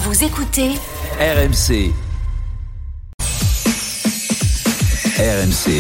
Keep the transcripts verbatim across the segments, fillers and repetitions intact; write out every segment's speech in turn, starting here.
Vous écoutez R M C. R M C.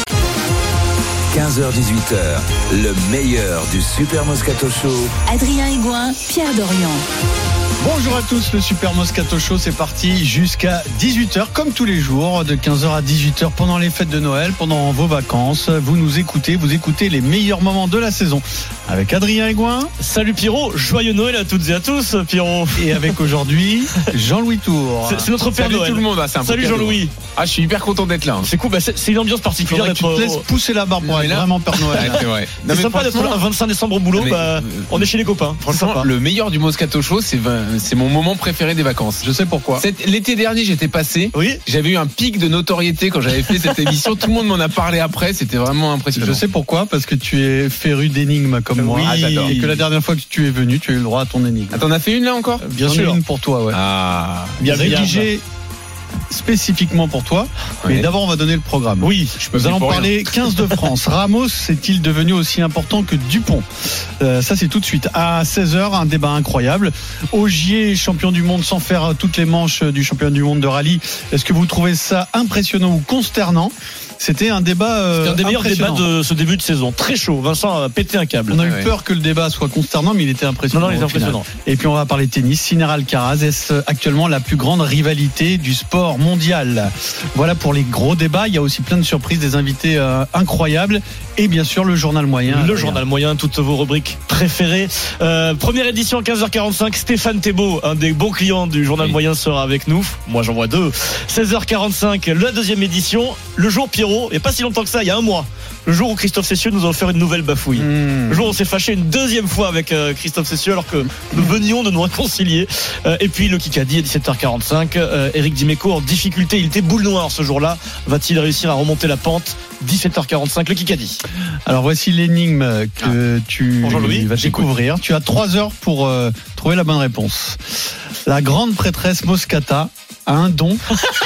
quinze heures dix-huit heures, le meilleur du Super Moscato Show. Adrien Aigouin, Pierre Dorian. Bonjour à tous, le Super Moscato Show, c'est parti jusqu'à dix-huit heures, comme tous les jours, de quinze heures à dix-huit heures, pendant les fêtes de Noël, pendant vos vacances. Vous nous écoutez, vous écoutez les meilleurs moments de la saison. Avec Adrien Aigouin. Salut Pierrot, joyeux Noël à toutes et à tous, Pierrot. Et avec aujourd'hui, Jean-Louis Tour. C'est, c'est notre Père Salut Noël. tout le monde, ah, c'est un Salut Jean-Louis. Ah, je suis hyper content d'être là. C'est cool, bah c'est, c'est une ambiance particulière Faudrait que d'être. tu te laisses pousser la barbe pour être vraiment Père Noël. Ouais, c'est vrai. Non, C'est mais sympa d'être là un vingt-cinq décembre au boulot, mais, bah, euh, on est chez les copains. Franchement, C'est sympa. le meilleur du Moscato Show, c'est, vingt c'est mon moment préféré des vacances. Je sais pourquoi. Cette, l'été dernier, j'étais passé. Oui. J'avais eu un pic de notoriété quand j'avais fait cette émission. Tout le monde m'en a parlé après. C'était vraiment impressionnant. Je sais pourquoi, parce que tu es féru d'énigmes comme moi. Oui. Ah, j'adore. Et que la dernière fois que tu es venu, tu as eu le droit à ton énigme. Ah, t'en as fait une là encore? Bien J'en ai sûr. une pour toi, ouais. Ah. Bien, bien. Rédigée spécifiquement pour toi. Ouais. Mais d'abord, on va donner le programme. Oui. Je peux Nous allons parler quinze de France. Ramos est-il devenu aussi important que Dupont? euh, Ça, c'est tout de suite. À seize heures, un débat incroyable. Ogier, champion du monde sans faire toutes les manches du championnat du monde de rallye. Est-ce que vous trouvez ça impressionnant ou consternant? C'était un débat euh, C'est un des meilleurs débats impressionnant. de ce début de saison. Très chaud. Vincent a pété un câble. On a eu Ouais. peur que le débat soit consternant, mais il était impressionnant. Non, non, il est au final. impressionnant. Et puis on va parler tennis. Sinner Alcaraz, est-ce actuellement la plus grande rivalité du sport mondial? Voilà pour les gros débats. Il y a aussi plein de surprises, des invités euh, incroyables. Et bien sûr, le journal moyen. Le journal moyen, toutes vos rubriques préférées. Euh, première édition, quinze heures quarante-cinq. Stéphane Thébault, un des bons clients du journal Oui. moyen, sera avec nous. Moi, j'en vois deux. seize heures quarante-cinq, la deuxième édition. Le jour Pierrot, et pas si longtemps que ça, il y a un mois. Le jour où Christophe Cessieux nous a offert une nouvelle bafouille. Mmh. Le jour où on s'est fâché une deuxième fois avec euh, Christophe Cessieux alors que nous venions de nous réconcilier. Euh, et puis le Kikadi à dix-sept heures quarante-cinq. Euh, Eric Dimeco en difficulté. Il était boule noire ce jour-là. Va-t-il réussir à remonter la pente? dix-sept heures quarante-cinq, le Kikadi. Alors voici l'énigme que tu Bonjour Louis, vas j'écoute. découvrir. Tu as trois heures pour euh, trouver la bonne réponse. La grande prêtresse Moscata a un don.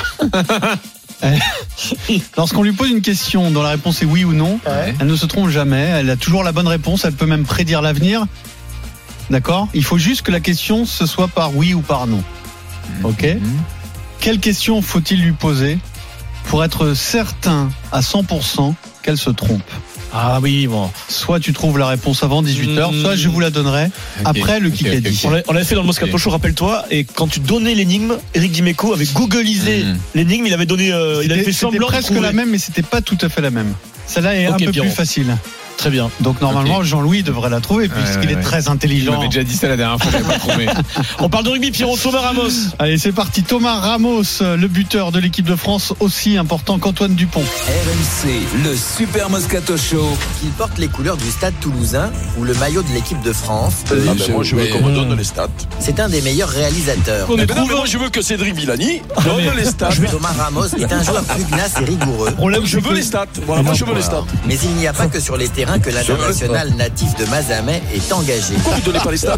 Lorsqu'on lui pose une question dont la réponse est oui ou non, Ouais. elle ne se trompe jamais. Elle a toujours la bonne réponse. Elle peut même prédire l'avenir. D'accord? Il faut juste que la question ce soit par oui ou par non. Ok? Mhm. Quelle question faut-il lui poser pour être certain à cent pour cent qu'elle se trompe? Ah oui, bon. Soit tu trouves la réponse avant dix-huit heures, Mmh. soit je vous la donnerai après le Ok, Kikadi. ok, ok. On l'a- on l'avait fait dans le Moscato Ok. Show, rappelle-toi. Et quand tu donnais l'énigme, Eric Dimeco avait googlisé Mhm. l'énigme. Il avait donné, euh, il avait fait C'était semblant de presque trouver. la même, mais c'était pas tout à fait la même. Celle-là est Ok, un peu Pierrot. plus facile. Très bien. Donc normalement, Ok. Jean-Louis devrait la trouver puisqu'il ouais, est ouais. très Tu intelligent. m'avais déjà dit ça la dernière fois, j'avais pas trouvé. On parle de rugby, Pierrot. Thomas Ramos. Allez, c'est parti. Thomas Ramos, le buteur de l'équipe de France, aussi important qu'Antoine Dupont. R M C, le Super Moscato Show. Qu'il porte les couleurs du Stade Toulousain ou le maillot de l'équipe de France. Ah ben moi je veux qu'on me donne les stats. C'est un des meilleurs réalisateurs. On Eh est ben non, mais trouvé. moi je veux que Cédric Villani donne les stats. Thomas Ramos est un joueur pugnace et rigoureux. Problème, Je veux les stats. Voilà, moi je veux les stats. Mais il n'y a pas que sur les terrains que l'international natif de Mazamet est engagé. Pourquoi vous donnez pas les stats?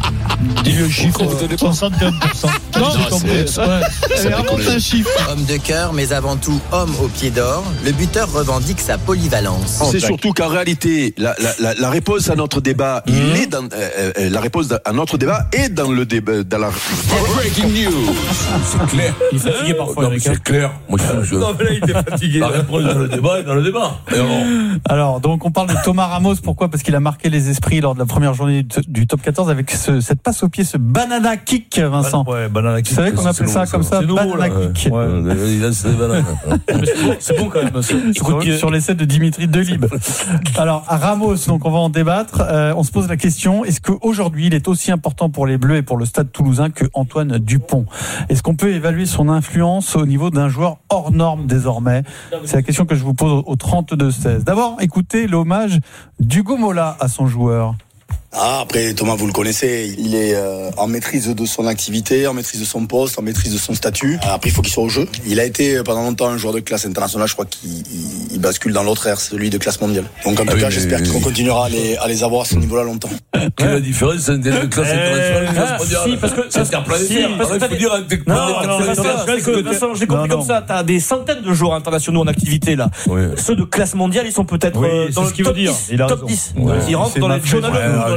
Dis-le chiffre. Vous donnez pas. soixante-quinze pour cent. Non, c'est- c'est Allez, invente un chiffre. Homme de cœur, mais avant tout homme au pied d'or, le buteur revendique sa polyvalence. C'est surtout qu'en réalité, la, la, la, la réponse à notre débat, il est dans euh, euh, la réponse à notre débat est dans le débat, dans la. Breaking news. C'est clair. Il est fatigué parfois, Non, mais Eric, hein. c'est clair. Moi, je, je... Non, mais là, il était fatigué. La réponse dans le débat est dans le débat. Et alors, Alors, donc on parle de Thomas Ramos. Pourquoi? Parce qu'il a marqué les esprits lors de la première journée du- du top quatorze avec ce- cette passe au pied, ce banana kick, Vincent. ouais, banana kick. Vous savez qu'on c'est appelle ça nouveau, comme ça, C'est nouveau, banana là. kick. Ouais, il lance des bananes. C'est bon quand même. Ce, ce coup de Sur, pied. sur l'essai de Dimitri Delib. Alors, à Ramos, donc on va en débattre. Euh, on se pose la question, est-ce qu'aujourd'hui, il est aussi important pour les Bleus et pour le Stade Toulousain que Antoine Dupont? Est-ce qu'on peut évaluer son influence au niveau d'un joueur hors norme désormais? C'est la question que je vous pose au- au trente-deux seize. D'abord, écoutez l'hommage d'Hugo Mola à son joueur. Ah, après, Thomas, vous le connaissez, il est euh, en maîtrise de son activité, en maîtrise de son poste, en maîtrise de son statut. Après, il faut qu'il soit au jeu. Il a été euh, pendant longtemps un joueur de classe internationale. Je crois qu'il il, il bascule dans l'autre ère, celui de classe mondiale. Donc, en tout Ah oui, cas, mais- j'espère qu'on continuera à les, à les avoir à ce niveau-là longtemps. Quelle est la différence entre une classe internationale et une classe mondiale? si, parce que- c'est interplanétaire. si, parce que Alors, il t'as faut des- dire avec Non, non, non, interplanétaire. parce que Vincent, je l'ai compris Non, comme non. ça. T'as des centaines de joueurs internationaux en activité là. Oui. Ceux de classe mondiale, ils sont peut-être Oui, euh, c'est dans ce le qu'il top veut dire. dix. Il a top raison. dix. Ouais. Ils rentrent C'est dans ma les Jonah fraîche. Lowe ou dans Ouais,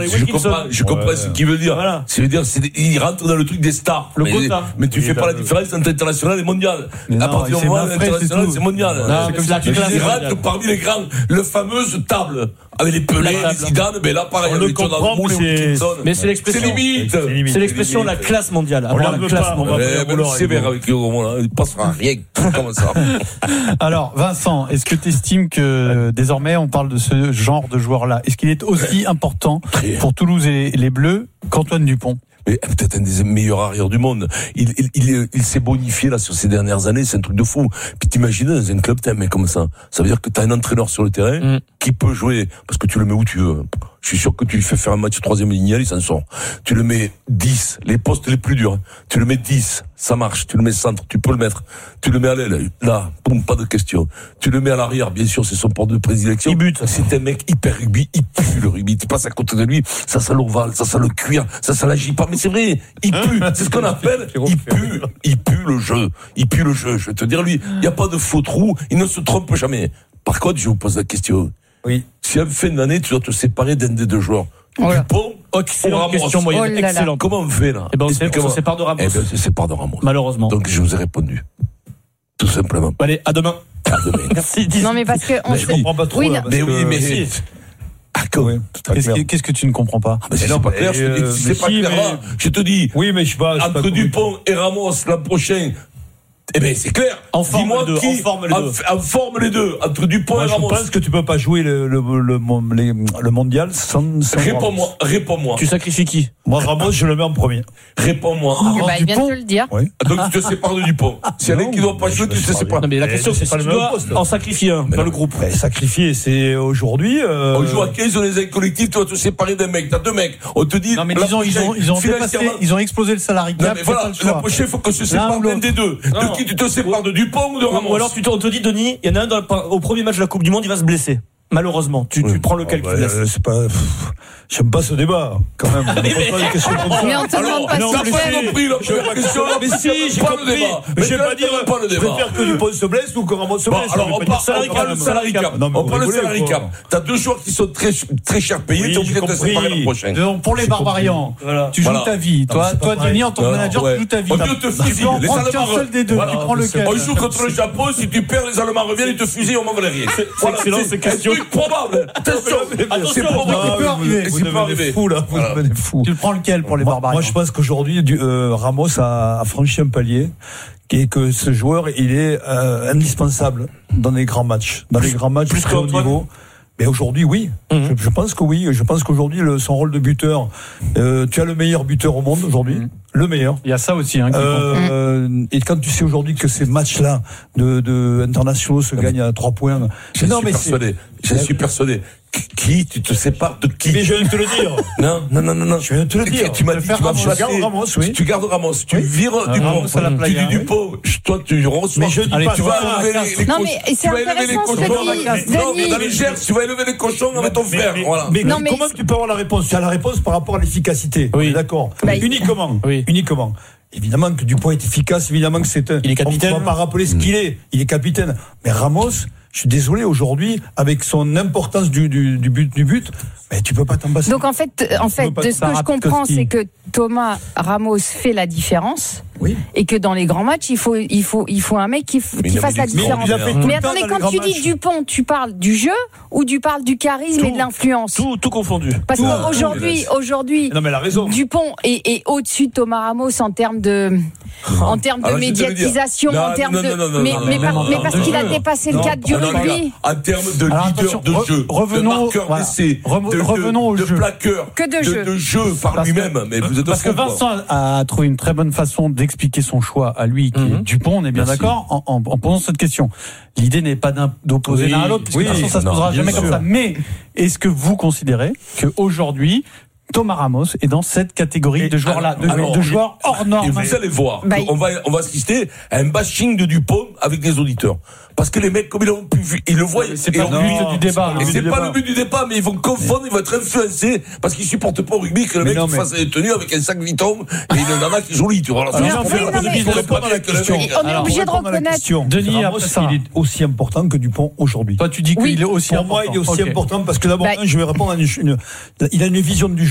avec je Wilkinson. comprends, je comprends Ouais. ce qu'il veut dire. Voilà. C'est veut dire, c'est, il rentre dans le truc des stars. Le mais, quota. mais tu Il fais est pas dans la le- différence entre international et mondial. Mais À non, partir il du fait moment où ma fraise, international, c'est c'est tout. mondial. Non, C'est mais comme c'est ça la qu'il classe il rentre mondiale. parmi les grands, le fameuse table. Avec les Pelé, La les table. Zidane, mais là, pareil, On avec le comprend, Jordan Moule mais et c'est- Wilkinson. mais c'est l'expression. C'est limite. C'est limite. C'est l'expression de la limite. classe mondiale. On Avoir l'aime la classe pas, mondiale. ouais, même vouloir, sévère Hugo. avec Hugo, là, il passera rien. Comment ça? Alors, Vincent, est-ce que tu estimes que euh, désormais on parle de ce genre de joueur-là? Est-ce qu'il est aussi important pour Toulouse et les Bleus qu'Antoine Dupont? Mais peut-être un des meilleurs arrières du monde. Il, il, il, il s'est bonifié là sur ces dernières années, c'est un truc de fou. Puis t'imagines dans un club t'as un mec comme ça. Ça veut dire que t'as un entraîneur sur le terrain Mm. qui peut jouer, parce que tu le mets où tu veux. Je suis sûr que tu lui fais faire un match troisième ligne, il s'en sort. Tu le mets dix, les postes les plus durs. Tu le mets dix, ça marche. Tu le mets centre, tu peux le mettre. Tu le mets à l'aile, là, boum, pas de question. Tu le mets à l'arrière, bien sûr, c'est son port de prédilection. Il bute. C'est un mec hyper rugby, il pue le rugby. Tu passes à côté de lui, ça sent l'ovale, ça sent le cuir, ça sent la pas. Mais c'est vrai, il pue. C'est ce qu'on appelle, il pue, il pue le jeu. Il pue le jeu. Je vais te dire, lui, il n'y a pas de faux trou, il ne se trompe jamais. Par contre, je vous pose la question. Oui. Si à la fin de l'année, tu dois te séparer d'un des deux joueurs. Voilà. Dupont, Excellente Ramos. question moyenne. Oh là là. Excellente. Comment on fait là? Eh ben, on sait- Explique-moi. on se sépare de Ramos. Eh ben, on se sépare de Ramos. Malheureusement. Donc, je vous ai répondu. Tout simplement. Allez, à demain. À demain. Merci. Non, mais parce que. On Mais se- je comprends pas trop, Oui, là, non. parce Mais oui, que- mais Si. Ah, comment? Qu'est-ce que, qu'est-ce que tu ne comprends pas? Ah, mais si non, c'est pas mais, clair, je te dis, euh, si c'est mais pas si, clair mais- là, je te dis, Oui, mais je sais pas. je sais pas entre comment- Dupont et Ramos l'an prochain, eh ben c'est clair. En forme Dis-moi les deux, qui en forme les deux. En, en forme les deux, entre Dupont Moi, et je Ramos. pense que tu peux pas jouer le, le, le, mon- les- le mondial sans, sans Réponds-moi, réponds-moi. Tu sacrifies qui? Moi, Ramos, je le mets en premier. Réponds-moi. Eh ben, il vient de te le dire. Oui. Donc tu te sépares de Dupont. Si elle est qui doit pas jouer, tu te sépares. Non, mais la question, Eh, c'est c'est pas si le tu même dois poste. en sacrifier un dans le groupe. Ben, sacrifier, c'est aujourd'hui. euh, On joue à quinze, on est un collectif, tu vas te séparer d'un mec. T'as deux mecs. On te dit. Non, mais la disons, ils ont, ils ont prochaine, dépassé, financièrement- ils ont explosé le salarié Non, cap. mais c'est voilà, pas le choix. la prochaine, il faut que se L'un sépare ou d'un l'autre. des deux. Non. De qui tu te sépares, de Dupont ou de Ramos? Ou alors tu te, on te dit, Denis, il y en a un dans le- au premier match de la Coupe du Monde, il va se blesser. Malheureusement, tu, tu Oui. prends lequel bah, qui te laisse. euh, c'est pas. pff, J'aime pas ce débat, quand même. On ne pose pas des questions comme ça. Mais on te demande pas non, si T'as mais pas tu fais. compris la première question. Mais si, j'ai pas compris. le débat. Mais je vais là, pas dire. pas le Je débat. préfère que Dupont se blesse ou que Ramos se Bon, blesse. alors Je vais on pas part dire ça, on prend le quand salary même. cap. Non, mais On vous prend le rigolez, salary quoi. cap. T'as deux joueurs qui sont très très cher payés. Oui, T'es obligé j'ai de te compris. séparer l'an prochain. Donc, pour les barbarians, Voilà. tu joues Voilà. ta vie. Toi, c'est pas toi, pareil. Denis, en tant que Non, manager, ouais. tu joues ta vie. Au T'as- mieux te Tu fusiller. peux en Les prendre qu'un Allemands, seul des deux. voilà. Tu prends lequel? On joue contre le Japon, si tu perds, les Allemands reviennent, ils te fusillent, on m'en veut rien. c'est excellent, ces questions. C'est un truc probable. Attention, Attention, c'est probable. Ça peut arriver. Vous C'est pas devenez arrivé. fou, là. Vous Voilà. devenez fou. Tu le prends lequel pour les Moi, barbarians? moi, je pense qu'aujourd'hui, du- euh, Ramos a, a franchi un palier, qui est que ce joueur, il est euh, indispensable dans les grands matchs, dans les grands matchs plus de très haut qu'Antoine niveau. Mais aujourd'hui, oui. Mhm. je, je pense que oui. Je pense qu'aujourd'hui, le- son rôle de buteur, euh, tu as le meilleur buteur au monde aujourd'hui, Mhm. le meilleur. Il y a ça aussi, hein, qui compte. Euh, et quand tu sais aujourd'hui que ces matchs-là de, de internationaux se gagnent à trois points, Je non, suis mais c'est- persuadé. Je suis persuadé. Qui, tu te sépares de qui? Mais je viens de te le dire. Non, non, non, non, non. Je viens de te le dire. Tu m'as Je dit, vais tu faire vas Ramos. chasser. Je garde Ramos, oui. Tu gardes Ramos. Tu Oui. vires Ah, Dupont. Ramos à la Tu playa, dis oui. Dupont. Toi, tu reçois. Mais je dis Allez, pas tu vas ça. élever les, les Non, cochons. mais c'est Tu vas élever les intéressant ce que cochons. dit Non, mais Denis. dans les Gers, tu vas élever les cochons avec ton Mais- frère. mais- Voilà. Mais, Non, mais- comment tu peux avoir la réponse? Tu as la réponse par rapport à l'efficacité. Oui. On est d'accord. Bah, Uniquement. Oui. Uniquement. Évidemment que Dupont est efficace, évidemment que c'est un. Il est capitaine. On ne va pas rappeler ce qu'il est. Il est capitaine. Mais Ramos, je suis désolé, aujourd'hui, avec son importance du, du, du but, du but, mais tu peux pas t'en passer. Donc en fait, en fait, pas de ce ça que je rapide comprends, que ski. c'est que Thomas Ramos fait la différence Oui. et que dans les grands matchs, il faut, il faut, il faut un mec qui, f- Mais qui il a fasse mis la des différence. il a fait tout le Mais temps attendez, dans les quand grands tu dis matchs. Dupont, tu parles du jeu ou tu parles du charisme et de l'influence? Tout, tout confondu. Parce tout, qu'aujourd'hui, aujourd'hui, Non, mais elle a raison. Dupont est, est au-dessus de Thomas Ramos en termes de, en termes de Alors, je vais te le dire. médiatisation, Non, en termes non, de, non, non, non, mais, non, mais, non, par- non, mais non, parce non, qu'il a non, dépassé non, le cadre du Non, non, les rugby. gars, en termes de Alors, leader attention, de re- jeu, revenons- de marqueur voilà. d'essai, Re- de, de- revenons au de jeu. plaqueur, Que de jeu. de jeu par Parce que- lui-même. Mais vous êtes Parce que fous, quoi. Vincent a trouvé une très bonne façon d'expliquer son choix à lui, qui est Mhm. Dupont, on est bien Merci. d'accord, en, en- en posant cette question. L'idée n'est pas d'im- d'opposer Oui, l'un à l'autre, puisque oui, de toute façon, ça se non, posera bien jamais sûr. comme ça. Mais est-ce que vous considérez qu'aujourd'hui, Thomas Ramos est dans cette catégorie de joueurs-là, de, alors, de joueurs hors normes? Et vous allez voir, Bah, on va, on va assister à un bashing de Dupont avec les auditeurs. Parce que les mecs, comme ils l'ont pu vu, ils le voient. C'est et pas on- le but du débat. Et le c'est but pas du le but du débat, mais ils vont confondre, ils vont être influencés parce qu'ils supportent pas au rugby que le Mais mec non, il mais- fasse des tenues avec un sac Vuitton et il en a qui est joli, tu vois. Alors, Alors, ça, oui, fait non, un peu de mais- business, Pour répondre à la pas dire que le question. mec- On est Alors, obligé de Pour répondre à la reconnaître. question, Denis, Ramos, après ça. il est aussi important que Dupont aujourd'hui. Toi, tu dis Oui. qu'il est aussi Pour important. moi, il est aussi Ok. important parce que d'abord, Bah, un, je vais répondre à une, une- il a une vision du jeu.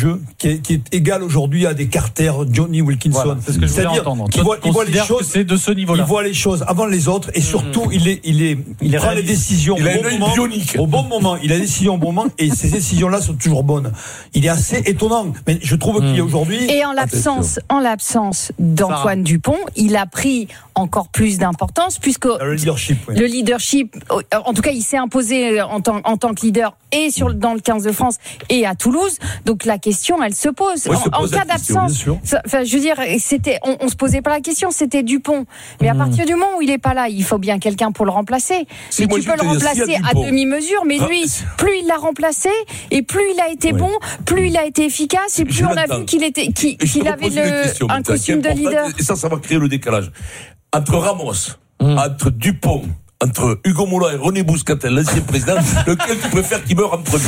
jeu qui est, qui est égal aujourd'hui à des Carter, Johnny Wilkinson. Voilà, c'est ce que je voulais entendre. Il voit, il voit les choses, c'est de ce niveau-là. Il voit les choses avant les autres et surtout, mmh. il est, il est, il, il prend réalise. les décisions il au bon moment. Bionique. Au bon moment. Il a des décisions au bon moment et ces décisions-là sont toujours bonnes. Il est assez étonnant. Mais je trouve mmh. qu'il y a aujourd'hui. Et en l'absence, en l'absence d'Antoine Sarah. Dupont, il a pris encore plus d'importance puisque le leadership, oui. le leadership, en tout cas, il s'est imposé en tant, en tant que leader et sur, dans le quinze de France et à Toulouse. Donc la question, elle se pose. Oui, en se pose en cas d'absence, enfin, je veux dire, c'était, on, on se posait pas la question, c'était Dupont. Mais à partir du moment où il est pas là, il faut bien quelqu'un pour le remplacer. Si mais moi, tu peux le remplacer à demi-mesure, mais lui, plus il l'a remplacé et plus il a été oui. bon, plus il a été efficace et plus je on a vu qu'il était, qu'il, qu'il avait le, un costume de leader. Et ça, ça va créer le décalage entre Ramos, mmh. entre Dupont, entre Hugo Mola et René Bouscatel, l'ancien président, lequel tu préfères qu'il meure en premier?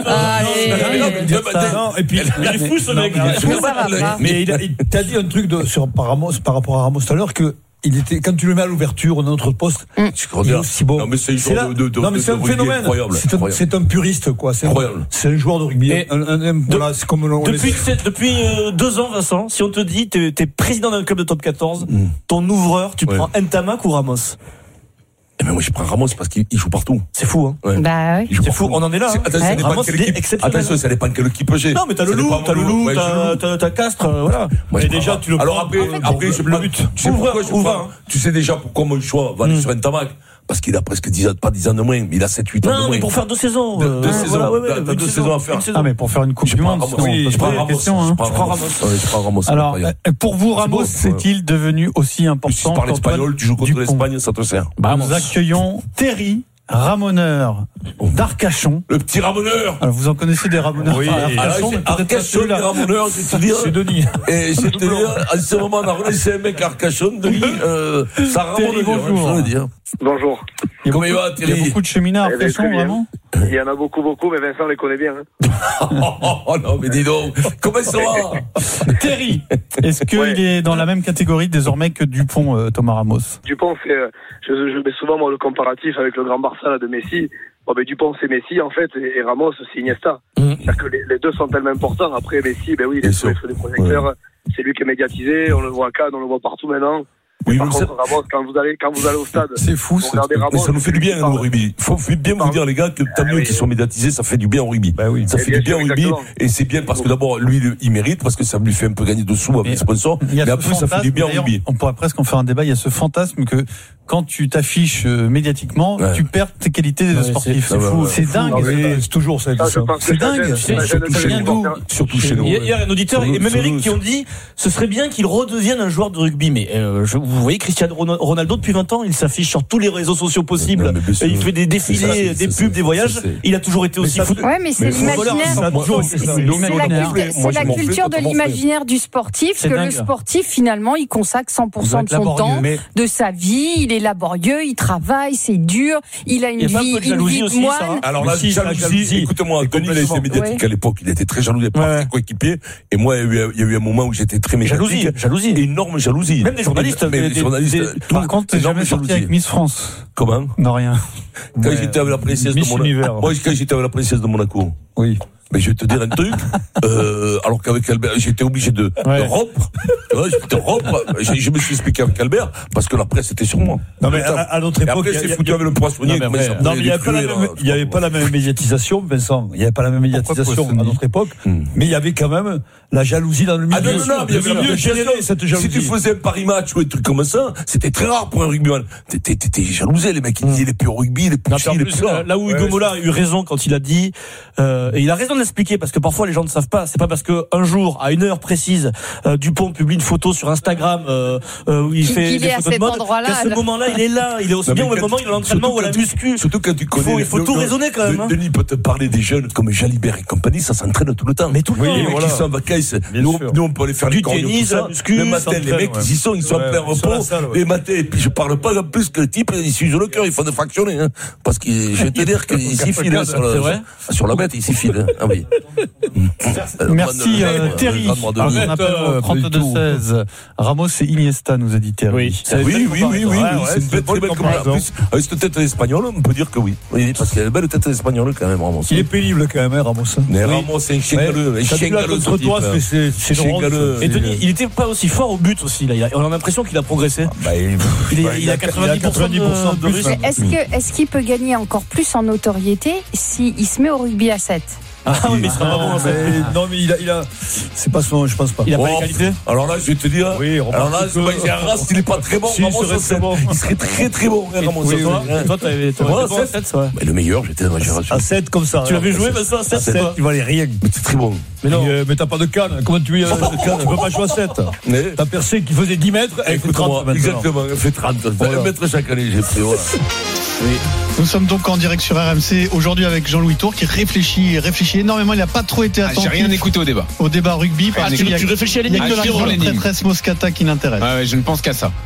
Arrête, non, et puis il est fou ce mec. Mais il t'a dit un truc de, sur, par, Ramos, par rapport à Ramos tout à l'heure que il était, quand tu le mets à l'ouverture dans notre poste, mmh. il est aussi bon. Non, mais c'est, une c'est, là, de, de, non, mais c'est un phénomène. C'est un, c'est un puriste, quoi. C'est, un, c'est un joueur de rugby. Un, un, un, de, voilà, c'est comme on depuis, c'est, depuis euh, deux ans, Vincent, si on te dit, t'es, t'es président d'un club de top quatorze, mmh. ton ouvreur, tu ouais. prends Ntamak ou Ramos? Eh ben moi je prends Ramos parce qu'il joue partout. C'est fou, hein. Ouais. Bah oui. C'est fou, on en est là. Hein. Attention, ouais. Ramos, quelle équipe. Attention, ça dépend quelle équipe j'ai. Non, mais t'as le loup, t'as le loup, t'as, t'as, t'as Castres, euh, voilà. Moi, et déjà, tu le Alors après, en fait, après, je le but. Tu sais pourquoi je prends, tu sais déjà pourquoi mon choix va aller sur Ntamak. Parce qu'il a presque dix ans, pas dix ans de moins, mais il a sept huit ans non, de moins. Non, mais pour faire deux saisons. Deux, deux euh, saisons, voilà, ouais, ouais, deux, deux saisons à faire. Ah, mais pour faire une coupe du monde, oui, je prends Ramos. Question, hein. Je prends Ramos. Je prends Ramos. Alors, pour vous, Ramos, c'est-il devenu aussi important? Si tu parles espagnol, tu joues contre l'Espagne, ça te sert. Nous accueillons Terry, ramoneur d'Arcachon. Le petit ramoneur. Alors, vous en connaissez des ramoneurs? Oui, Arcachon, Arcachon, les ramoneurs, c'est dire. C'est Denis. Et c'était, en ce moment, on a relancé un mec à Arcachon, Denis, euh, ça ramone, bonjour. dire. Bonjour. Comment il va, Thierry? Il y a beaucoup de cheminots à Arcachon, eh ben, vraiment? Il y en a beaucoup, beaucoup, mais Vincent les connaît bien. Hein. Oh non, mais dis donc, comment ça va? Terry, est-ce qu'il ouais. est dans la même catégorie désormais que Dupont, euh, Thomas Ramos? Dupont, c'est, euh, je, je mets souvent moi le comparatif avec le grand Barça là, de Messi. Bon, ben, Dupont, c'est Messi, en fait, et, et Ramos, c'est Iniesta. Mmh. C'est-à-dire que les, les deux sont tellement importants. Après, Messi, ben oui, il est sous les feux des projecteurs. Ouais. C'est lui qui est médiatisé. On le voit à Cannes, on le voit partout maintenant. Oui, par contre, Ramos, quand vous allez, quand vous allez au stade, c'est fou, ça. Mais ça nous fait du bien, nous, au rugby. Il faut bien vous dire, les gars, que tant mieux qu'ils soient médiatisés, ça fait du bien au rugby. Bah oui. Ça fait du bien au rugby. Et c'est bien parce que d'abord, lui, il mérite, parce que ça lui fait un peu gagner de sous avec les sponsors. Mais après, ça fait du bien au rugby. On pourrait presque en faire un débat. Il y a ce fantasme que quand tu t'affiches médiatiquement, ouais. tu perds tes qualités de ouais, sportif. C'est, c'est fou. Ouais, c'est dingue. Non, c'est, c'est toujours ça. Ah, c'est dingue. Surtout chez nous. Surtout chez nous. Il y a un auditeur et même Eric qui ont dit, ce serait bien qu'il redevienne un joueur de rugby. Mais vous voyez, Cristiano Ronaldo, depuis vingt ans, il s'affiche sur tous les réseaux sociaux possibles. Non, il fait des défilés, ça, des pubs, des voyages. Il a toujours été aussi fou. Ouais, mais c'est l'imaginaire. C'est la culture de l'imaginaire du sportif, que le sportif, finalement, il consacre cent pour cent de son temps, de sa vie. Il est laborieux, il travaille, c'est dur. Il a une vie, une vie de moine. Alors là, jalousie, écoutez-moi, comme il était médiatique à l'époque, il était très jaloux des coéquipiers. Et moi, il y a eu un moment où j'étais très médiatique. Jalousie. Énorme jalousie. Même des journalistes. Même des journalistes. Par contre, t'es jamais sorti avec Miss France. Comment? Non, rien. Quand ouais. j'étais avec la princesse de Monaco. Moi, quand j'étais avec la princesse de Monaco. Oui. Mais je vais te dire un truc, euh, alors qu'avec Albert, j'étais obligé de, ouais. de rompre, ouais, j'étais rompre, je, je me suis expliqué avec Albert, parce que la presse était sur moi. Non, mais à, à notre époque. Et après, c'est foutu avec le poissonnier. Non, mais, non, mais il n'y avait, avait pas la même médiatisation, Vincent. Il n'y avait pas la même médiatisation à notre époque, hmm. mais il y avait quand même la jalousie dans le milieu. Ah non, non, non, il y avait le milieu généré, cette jalousie. Si tu faisais un pari match ou un truc comme ça, c'était très rare pour un rugbyman. T'étais, t'étais jalousé, les mecs, ils disaient, il est plus au rugby, il est plus il est plus là. Là où Hugo Mola a eu raison quand il a dit, euh, et il a raison de l'expliquer, parce que parfois, Parfois les gens ne savent pas, c'est pas parce que un jour à une heure précise euh, Dupont publie une photo sur Instagram euh, euh, où il fait des photos de mode qu'à ce moment-là il est là, il est aussi non, bien au même moment il est à l'entraînement ou à la muscu. Surtout quand tu connais, il faut, il faut tout raisonner quand même. Denis peut te parler des jeunes comme Jalibert et compagnie, ça s'entraîne tout le temps. Mais tout le temps. Les mecs qui sont en vacances, nous on peut aller faire du tennis, la muscu, le matin les mecs ils y sont, ils sont en plein repos les matins et puis je parle pas en plus que le type il s'use le cœur, il faut de fractionner parce que je vais te dire qu'il s'y file sur la bête, il s'y file. Ah oui. Merci euh, Terry. On appelle au trente-deux seize. Ramos et Iniesta, nous a dit Terry. Oui, oui, oui, oui, oui. C'est une très belle comparaison. Avec cette tête espagnole, on peut dire que oui. Oui, parce qu'il a une belle tête espagnole quand même, Ramos. Il est pénible quand même, hein, Ramos. Mais Ramos, c'est un chingaleux. Un chingaleux contre toi, c'est chingaleux. Et Denis, il était pas aussi fort au but aussi, là. On a l'impression qu'il a progressé. Il a quatre-vingt-dix pour cent de plus. Est-ce que, est-ce qu'il peut gagner encore plus en notoriété s'il se met au rugby à sept? Ah oui, mais il sera pas bon. Mais, non, mais il a, il a, c'est pas son, je pense pas. Il a oh, pas les qualités. Alors là, je vais te dire. Oui, alors là, c'est pas Arras, il est pas très bon. Si, Ramos, il, serait bon. il serait très très bon. Et, Ramos, oui, oui, oui. Toi, t'avais bon à sept, ouais. Mais le meilleur, j'étais dans la génération. À sept comme ça. Tu l'avais joué, mais ça, à sept, tu valais rien. Mais c'est très bon. Mais non, euh, mais t'as pas de canne. Comment tu es de canne? Tu peux pas jouer à sept. T'as percé qui faisait dix mètres, elle fait trente. Exactement, elle fait trente. Un mètre chaque année, j'ai fait. Oui. Nous sommes donc en direct sur R M C aujourd'hui avec Jean-Louis Tour qui réfléchit, réfléchit énormément. Il n'a pas trop été attentif. Ah, j'ai rien écouté au débat. Au débat rugby. Ah, parce tu, qu'il y a, tu réfléchis à l'énigme de la grande prêtresse Moscata qui l'intéresse. Ah ouais, je ne pense qu'à ça.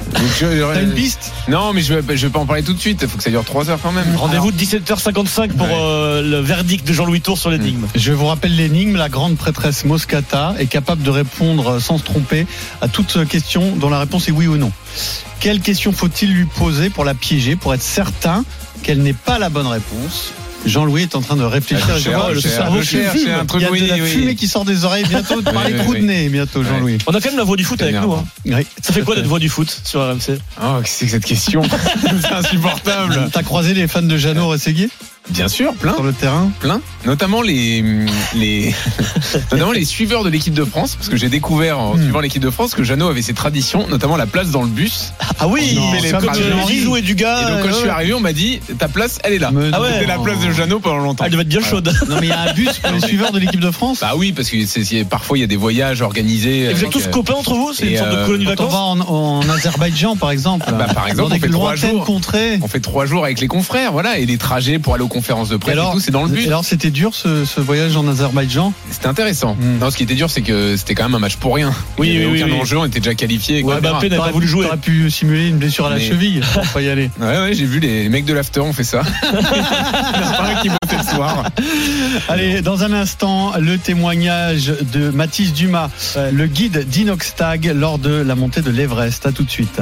T'as une piste? Non, mais je vais, je vais pas en parler tout de suite. Il faut que ça dure trois heures quand même. Rendez-vous de dix-sept heures cinquante-cinq pour ouais. euh, le verdict de Jean-Louis Tour sur l'énigme. Je vous rappelle l'énigme. La grande prêtresse Moscata est capable de répondre sans se tromper à toute question dont la réponse est oui ou non. Quelle question faut-il lui poser pour la piéger, pour être certain qu'elle n'est pas la bonne réponse? Jean-Louis est en train de réfléchir. Ah, je vois, le cher, cerveau qui fume. Un truc, il y a de la oui, fumée oui. qui sort des oreilles bientôt par oui, les trous oui, de nez bientôt, Jean-Louis. Oui. On a quand même la voix du foot avec nous. Hein. Oui. Ça fait quoi d'être voix du foot sur R M C? Oh, qu'est-ce que c'est que cette question? C'est insupportable. T'as croisé les fans de Jeannot Rességuier? Bien sûr, plein. Sur le terrain, plein. Notamment les les notamment les suiveurs de l'équipe de France, parce que j'ai découvert en mmh. suivant l'équipe de France que Jeannot avait ses traditions, notamment la place dans le bus. Ah oui, non, mais les comme Zizou et Dugas. Et donc quand euh, je suis arrivé, on m'a dit ta place, elle est là. Ah ouais, c'était la place de Jeannot pendant longtemps. Elle devait être bien voilà. chaude. Non mais il y a un bus pour les suiveurs de l'équipe de France. Bah oui, parce que c'est, c'est, parfois il y a des voyages organisés. Et vous êtes tous euh, copains entre vous? C'est une sorte de colonie de vacances. On va en, en Azerbaïdjan par exemple. Bah par exemple, on fait trois jours. Contrées. On fait trois jours avec les confrères, voilà, et les trajets pour aller aux conférences de presse. Et tout, c'est dans le bus. Et alors c'était dur ce, ce voyage en Azerbaïdjan? C'était intéressant. Mm. Non, ce qui était dur, c'est que c'était quand même un match pour rien. Oui, il y avait oui, aucun oui, enjeu, on était déjà qualifiés. Ouais, Mbappé n'a pas voulu jouer. T'aurais pu simuler une blessure à la Mais... cheville pour pas y aller. Ouais, ouais, j'ai vu les, les mecs de l'after ont fait ça. Il y en a pas un qui bossait le soir. Allez, dans un instant, le témoignage de Mathis Dumas, ouais. le guide d'Inoxtag lors de la montée de l'Everest. À tout de suite.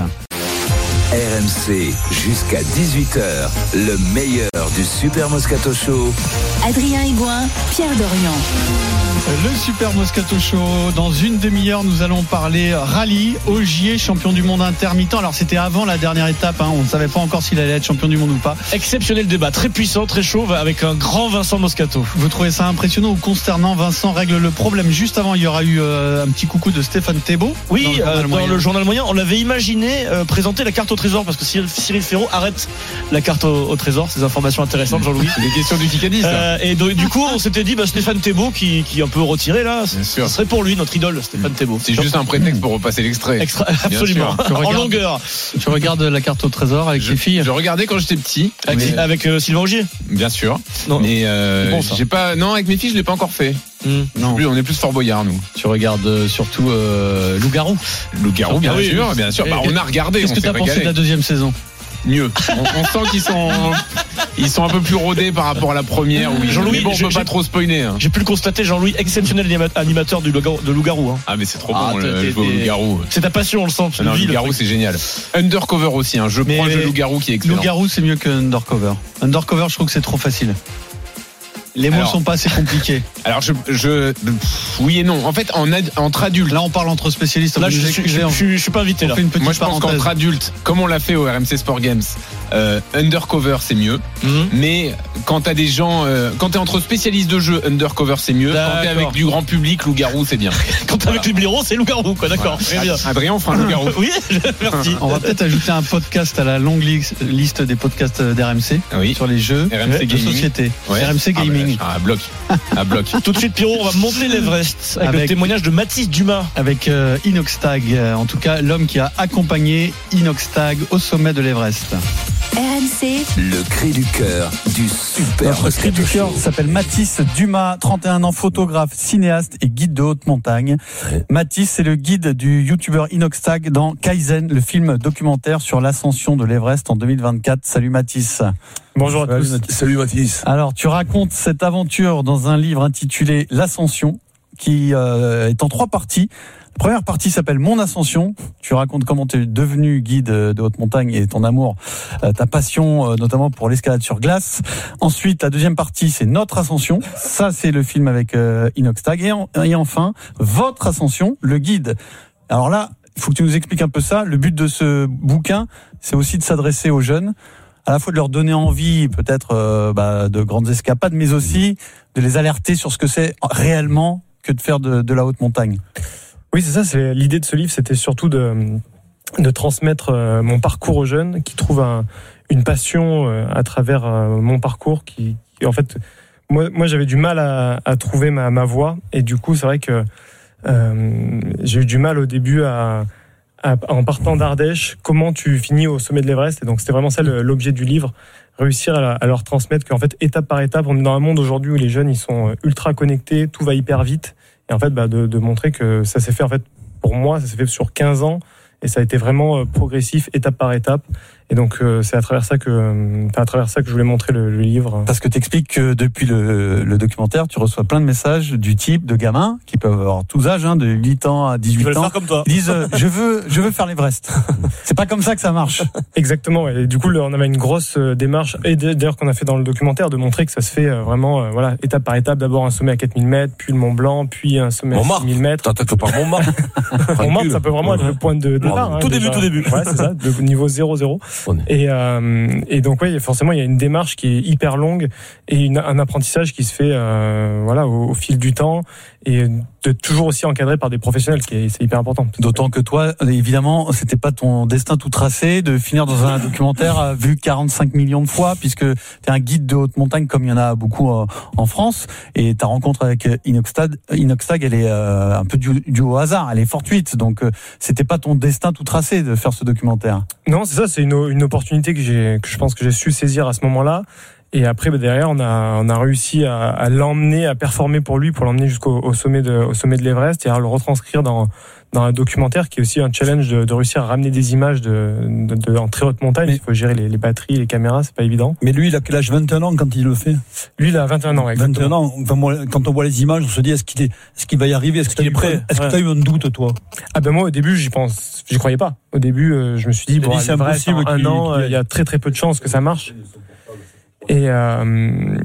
R M C jusqu'à dix-huit heures, le meilleur du Super Moscato Show. Adrien Higuin, Pierre Dorian. Le Super Moscato Show. Dans une demi-heure, nous allons parler rallye. Ogier, champion du monde intermittent. Alors, c'était avant la dernière étape. Hein. On ne savait pas encore s'il allait être champion du monde ou pas. Exceptionnel débat, très puissant, très chaud, avec un grand Vincent Moscato. Vous trouvez ça impressionnant ou consternant? Vincent règle le problème. Juste avant, il y aura eu euh, un petit coucou de Stéphane Thébault. Oui, dans, le, euh, dans le journal moyen, on l'avait imaginé euh, présenter la carte au trésor, parce que Cyril Ferraud arrête la carte au, au trésor. Ces informations intéressantes, Jean-Louis. C'est des questions du Kikadi, ça. Euh, et do, du coup, on s'était dit, bah, Stéphane Thébault qui, qui est un peu retiré là. Ce serait pour lui notre idole, Stéphane Thébault. C'est juste un prétexte pour repasser l'extrait. Extra, absolument. En longueur. Tu regardes la carte au trésor avec je, tes filles? Je regardais quand j'étais petit. Avec, mais... avec euh, Sylvain Ogier. Bien sûr. Non. Mais euh, bon, j'ai pas. Non, avec mes filles, je l'ai pas encore fait. Mmh. Non. Plus, on est plus Fort Boyard, nous. Tu regardes euh, surtout euh, Loup-garou. Loup-garou, bien, ah, oui, sûr, bien sûr. Bah, on a regardé. Qu'est-ce que tu as pensé de la deuxième saison? Mieux. On, on sent qu'ils sont, ils sont un peu plus rodés par rapport à la première. Oui. Jean-Louis, mais bon, on peut pas trop spoiler. Hein. J'ai pu le constater, Jean-Louis, exceptionnel animateur du loup-garou, de Loup-garou. Hein. Ah mais c'est trop ah, bon le jeu au Loup-garou. C'est ta passion, on le sent. Ah, non, Loup-garou, c'est génial. Undercover aussi, un jeu proche de Loup-garou qui est excellent. Loup-garou, c'est mieux que Undercover. Undercover, je trouve que c'est trop facile. Les mots alors, sont pas assez compliqués. Alors je, je, pff, oui et non. En fait, en ad, entre adultes. Là, on parle entre spécialistes. Là, je, je, je, je, je suis pas invité là. Moi, je pense qu'entre adultes, comme on l'a fait au R M C Sport Games, euh, Undercover c'est mieux. Mm-hmm. Mais quand t'as des gens, euh, quand t'es entre spécialistes de jeu, Undercover c'est mieux. D'accord. Quand t'es avec du grand public, Loup-garou c'est bien. Quand t'es voilà. avec les blaireaux, c'est Loup-garou quoi. D'accord. Voilà. Adrien, on fera un Loup-garou. Oui, merci. On va peut-être ajouter un podcast à la longue liste des podcasts d'R M C oui. sur les jeux R M C de Gaming. société. Ouais. R M C Gaming. Ah, bah, à bloc. À bloc. Tout de suite, Pierrot, on va monter l'Everest avec, avec le témoignage de Mathis Dumas. Avec euh, Inoxtag, euh, en tout cas l'homme qui a accompagné Inoxtag au sommet de l'Everest. R M C, Le cri du cœur du super Notre cri du cœur s'appelle Mathis Dumas, trente et un ans, photographe, cinéaste et guide de haute montagne. Ouais. Mathis, c'est le guide du youtubeur Inoxtag dans Kaizen, le film documentaire sur l'ascension de l'Everest en deux mille vingt-quatre. Salut Mathis. Bonjour à tous. Salut Mathis. Alors, tu racontes cette aventure dans un livre intitulé L'Ascension, qui euh, est en trois parties. La première partie s'appelle Mon Ascension. Tu racontes comment tu es devenu guide de haute montagne et ton amour, ta passion notamment pour l'escalade sur glace. Ensuite, la deuxième partie, c'est Notre Ascension. Ça, c'est le film avec euh, Inoxtag. Et, en, et enfin, Votre Ascension, le guide. Alors là, il faut que tu nous expliques un peu ça. Le but de ce bouquin, c'est aussi de s'adresser aux jeunes, à la fois de leur donner envie peut-être euh, bah, de grandes escapades, mais aussi de les alerter sur ce que c'est réellement que de faire de, de la haute montagne. Oui, c'est ça. C'est l'idée de ce livre, c'était surtout de de transmettre euh, mon parcours aux jeunes qui trouvent un, une passion euh, à travers euh, mon parcours. Qui, qui en fait, moi, moi, j'avais du mal à, à trouver ma, ma voie, et du coup, c'est vrai que euh, j'ai eu du mal au début à, à en partant d'Ardèche, comment tu finis au sommet de l'Everest. Et donc, c'était vraiment ça le, l'objet du livre. Réussir à, à leur transmettre qu'en fait, étape par étape, on est dans un monde aujourd'hui où les jeunes, ils sont ultra connectés, tout va hyper vite. Et en fait, bah, de, de montrer que ça s'est fait, en fait, pour moi, ça s'est fait sur quinze ans. Et ça a été vraiment euh, progressif, étape par étape. Et donc, euh, c'est à travers ça que, euh, à travers ça que je voulais montrer le, le livre. Parce que t'expliques que depuis le, le documentaire, tu reçois plein de messages du type de gamins qui peuvent avoir tous âges, hein, de huit ans à dix-huit ans. Ils veulent faire comme toi. Ils disent, euh, je veux, je veux faire l'Everest. C'est pas comme ça que ça marche. Exactement. Et du coup, on avait une grosse démarche, et d'ailleurs qu'on a fait dans le documentaire, de montrer que ça se fait vraiment, euh, voilà, étape par étape. D'abord un sommet à quatre mille mètres, puis le Mont Blanc, puis un sommet Montmartre. à six mille mètres. T'attaques pas Montmartre. Montmartre, ça peut vraiment être le point de départ. Hein, tout début, tout début. Ouais, c'est ça, le niveau zéro zéro. Et, euh, et donc, ouais, forcément, il y a une démarche qui est hyper longue et une, un apprentissage qui se fait, euh, voilà, au, au fil du temps, et de toujours aussi encadré par des professionnels, qui est, c'est hyper important. D'autant que toi, évidemment, c'était pas ton destin tout tracé de finir dans un documentaire vu quarante-cinq millions de fois, puisque t'es un guide de haute montagne comme il y en a beaucoup euh, en France, et ta rencontre avec Inoxtag, Inoxtag, elle est euh, un peu due du au hasard, elle est fortuite, donc euh, c'était pas ton destin tout tracé de faire ce documentaire. Non, c'est ça, c'est une, une opportunité que j'ai, que je pense que j'ai su saisir à ce moment-là. Et après, bah, derrière, on a, on a réussi à, à l'emmener, à performer pour lui, pour l'emmener jusqu'au au sommet de, au sommet de l'Everest, et à le retranscrire dans, dans un documentaire qui est aussi un challenge de, de réussir à ramener des images de, de, de en très haute montagne. Mais il faut gérer les, les batteries, les caméras, c'est pas évident. Mais lui, il a quel âge? vingt et un ans quand il le fait? Lui, il a vingt et un ans, exactement. vingt et un ans. Enfin, moi, quand on voit les images, on se dit, est-ce qu'il est, est-ce qu'il va y arriver? Est-ce qu'il est prêt? Est-ce que tu as eu un doute, toi? Ah ben, moi, au début, j'y pense, j'y croyais pas. Au début, euh, je me suis dit, bon, c'est impossible, en un an, il y a très très peu de chances que ça marche. Et euh...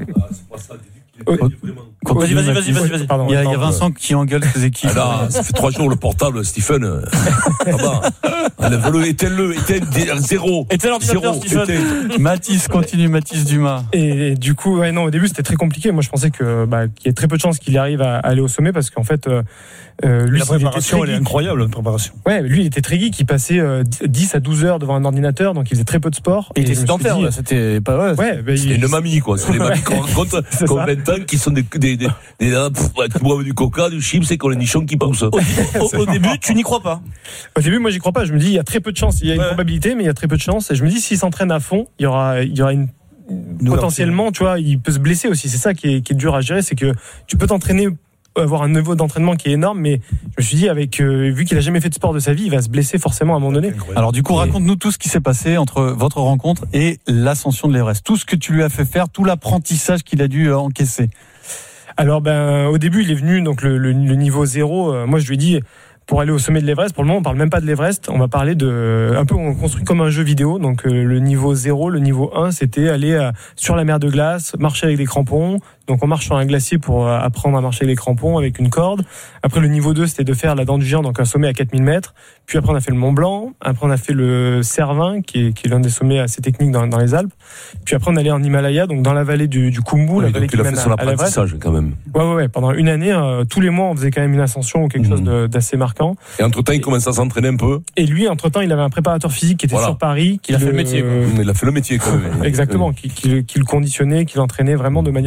oh, vas-y, vas-y, vas-y, vas-y, vas-y. Pardon, il y a, il y a Vincent qui engueule ses équipes. Alors, ça fait trois jours le portable, Stephen. Ah bah, enlève-le, éteins-le, éteins zéro. Éteins l'ordinateur, Stephen. Mathis, continue, Mathis Dumas. Et, et du coup, ouais, non, au début, c'était très compliqué. Moi, je pensais que, bah, qu'il y a très peu de chances qu'il arrive à aller au sommet, parce qu'en fait, euh, Euh, lui, la préparation, elle est incroyable, la préparation. Ouais, lui, il était très geek, il passait euh, dix à douze heures devant un ordinateur, donc il faisait très peu de sport. Et il était sédentaire, là, c'était pas vrai. Ouais, bah, c'était il... une mamie, quoi. C'est les mamies qu'on rencontre, qui ont vingt ans, qui sont des, des, des, des, des qui boivent du coca, du chips, et qui ont les nichons qui poussent. Au, au, au début, tu n'y crois pas? Au début, moi, j'y crois pas. Je me dis, il y a très peu de chance. Il y a une ouais. probabilité, mais il y a très peu de chance. Et je me dis, s'il s'entraîne à fond, il y aura, il y aura une, potentiellement, tu vois, il peut se blesser aussi. C'est ça qui est, qui est dur à gérer, c'est que tu peux t'entraîner, avoir un niveau d'entraînement qui est énorme, mais je me suis dit, avec euh, vu qu'il a jamais fait de sport de sa vie, il va se blesser forcément à un moment donné. Alors du coup, raconte-nous tout ce qui s'est passé entre votre rencontre et l'ascension de l'Everest, tout ce que tu lui as fait faire, tout l'apprentissage qu'il a dû euh, encaisser. Alors ben au début, il est venu donc le, le, le niveau zéro. Euh, moi, je lui ai dit, pour aller au sommet de l'Everest, pour le moment, on parle même pas de l'Everest, on va parler de un peu, on construit comme un jeu vidéo. Donc euh, le niveau zéro, le niveau un, c'était aller euh, sur la mer de glace, marcher avec des crampons. Donc on marche sur un glacier pour euh, apprendre à marcher avec les crampons, avec une corde. Après le niveau deux, c'était de faire la dent du géant, donc un sommet à quatre mille mètres. Puis après on a fait le Mont Blanc. Après on a fait le Cervin, qui est, qui est l'un des sommets assez techniques dans, dans les Alpes. Puis après on allait en Himalaya, donc dans la vallée du, du Khumbu, oui, la vallée qui il a mène fait son à, à l'Everest. apprentissage quand même. Ouais, ouais, ouais. Pendant une année, euh, tous les mois, on faisait quand même une ascension ou quelque mmh. chose de, d'assez marquant. Et entre temps, il commençait à s'entraîner un peu. Et lui, entre temps, il avait un préparateur physique qui était voilà. sur Paris, qui il a fait le métier. Quoi. Il a fait le métier quand même. Exactement, qui, qui, qui le conditionnait, qui l'entraînait vraiment de manière plus spécifique.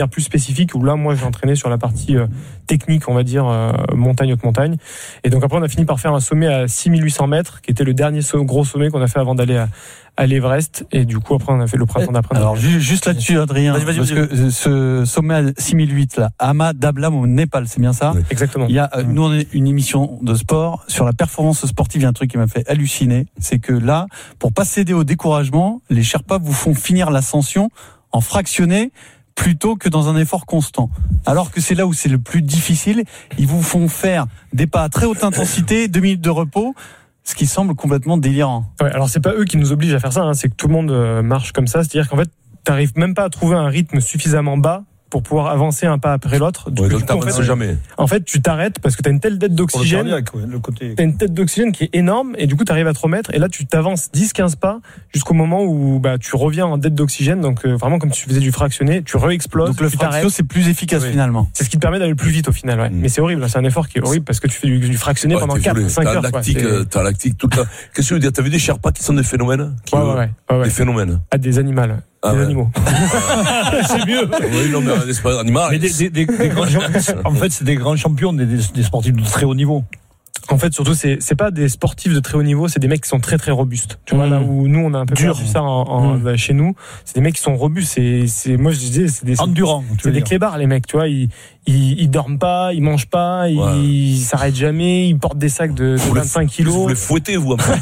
spécifique où là, moi, j'ai entraîné sur la partie euh, technique, on va dire, euh, montagne, haute montagne. Et donc après, on a fini par faire un sommet à six mille huit cents mètres, qui était le dernier gros sommet qu'on a fait avant d'aller à, à l'Everest. Et du coup, après, on a fait le printemps d'après. Alors, juste là-dessus, Adrien, vas-y, vas-y, parce vas-y. que ce sommet à six mille huit, là, Ama Dablam au Népal, c'est bien ça? Oui. Exactement. Il y a, euh, nous, on est une émission de sport sur la performance sportive. Il y a un truc qui m'a fait halluciner, c'est que là, pour pas céder au découragement, les Sherpas vous font finir l'ascension en fractionné plutôt que dans un effort constant. Alors que c'est là où c'est le plus difficile, ils vous font faire des pas à très haute intensité, deux minutes de repos, ce qui semble complètement délirant. Ouais, alors c'est pas eux qui nous obligent à faire ça, hein, c'est que tout le monde euh, marche comme ça, c'est-à-dire qu'en fait, t'arrives même pas à trouver un rythme suffisamment bas pour pouvoir avancer un pas après l'autre. Ouais, donc t'avances en fait, jamais. En fait, tu t'arrêtes parce que t'as une telle dette d'oxygène. Ouais, le côté... T'as une tête d'oxygène qui est énorme et du coup t'arrives à te remettre et là tu t'avances dix quinze pas jusqu'au moment où bah, tu reviens en dette d'oxygène. Donc euh, vraiment comme si tu faisais du fractionné, tu re-exploses. Donc le fractionné c'est plus efficace oui. finalement. C'est ce qui te permet d'aller plus vite au final. Ouais. Mmh. Mais c'est horrible, c'est un effort qui est horrible parce que tu fais du, du fractionné ouais, pendant quatre cinq heures. Lactique, quoi, t'as lactique toute la... Qu'est-ce que tu veux dire? T'as vu des Sherpas qui sont des phénomènes qui, ouais, ouais, ouais, ouais, ouais. Des phénomènes. Ah, des animaux. Ah des ouais. animaux. C'est mieux. Oui, non, mais un espèce d'animal. Mais des, des, des, des grands champions, en fait, c'est des grands champions, des, des, des sportifs de très haut niveau. En fait, surtout, c'est, c'est pas des sportifs de très haut niveau, c'est des mecs qui sont très très robustes. Tu vois, mmh. là où nous, on a un peu dur. perdu ça en, en, mmh. chez nous, c'est des mecs qui sont robustes. C'est, c'est, moi, je disais, c'est des, endurants. C'est des clébards, les mecs, tu vois, ils, ils, ils dorment pas, ils mangent pas, ils, ouais. ils s'arrêtent jamais, ils portent des sacs de, de vingt-cinq kilos. Vous les fouettez, vous, un peu.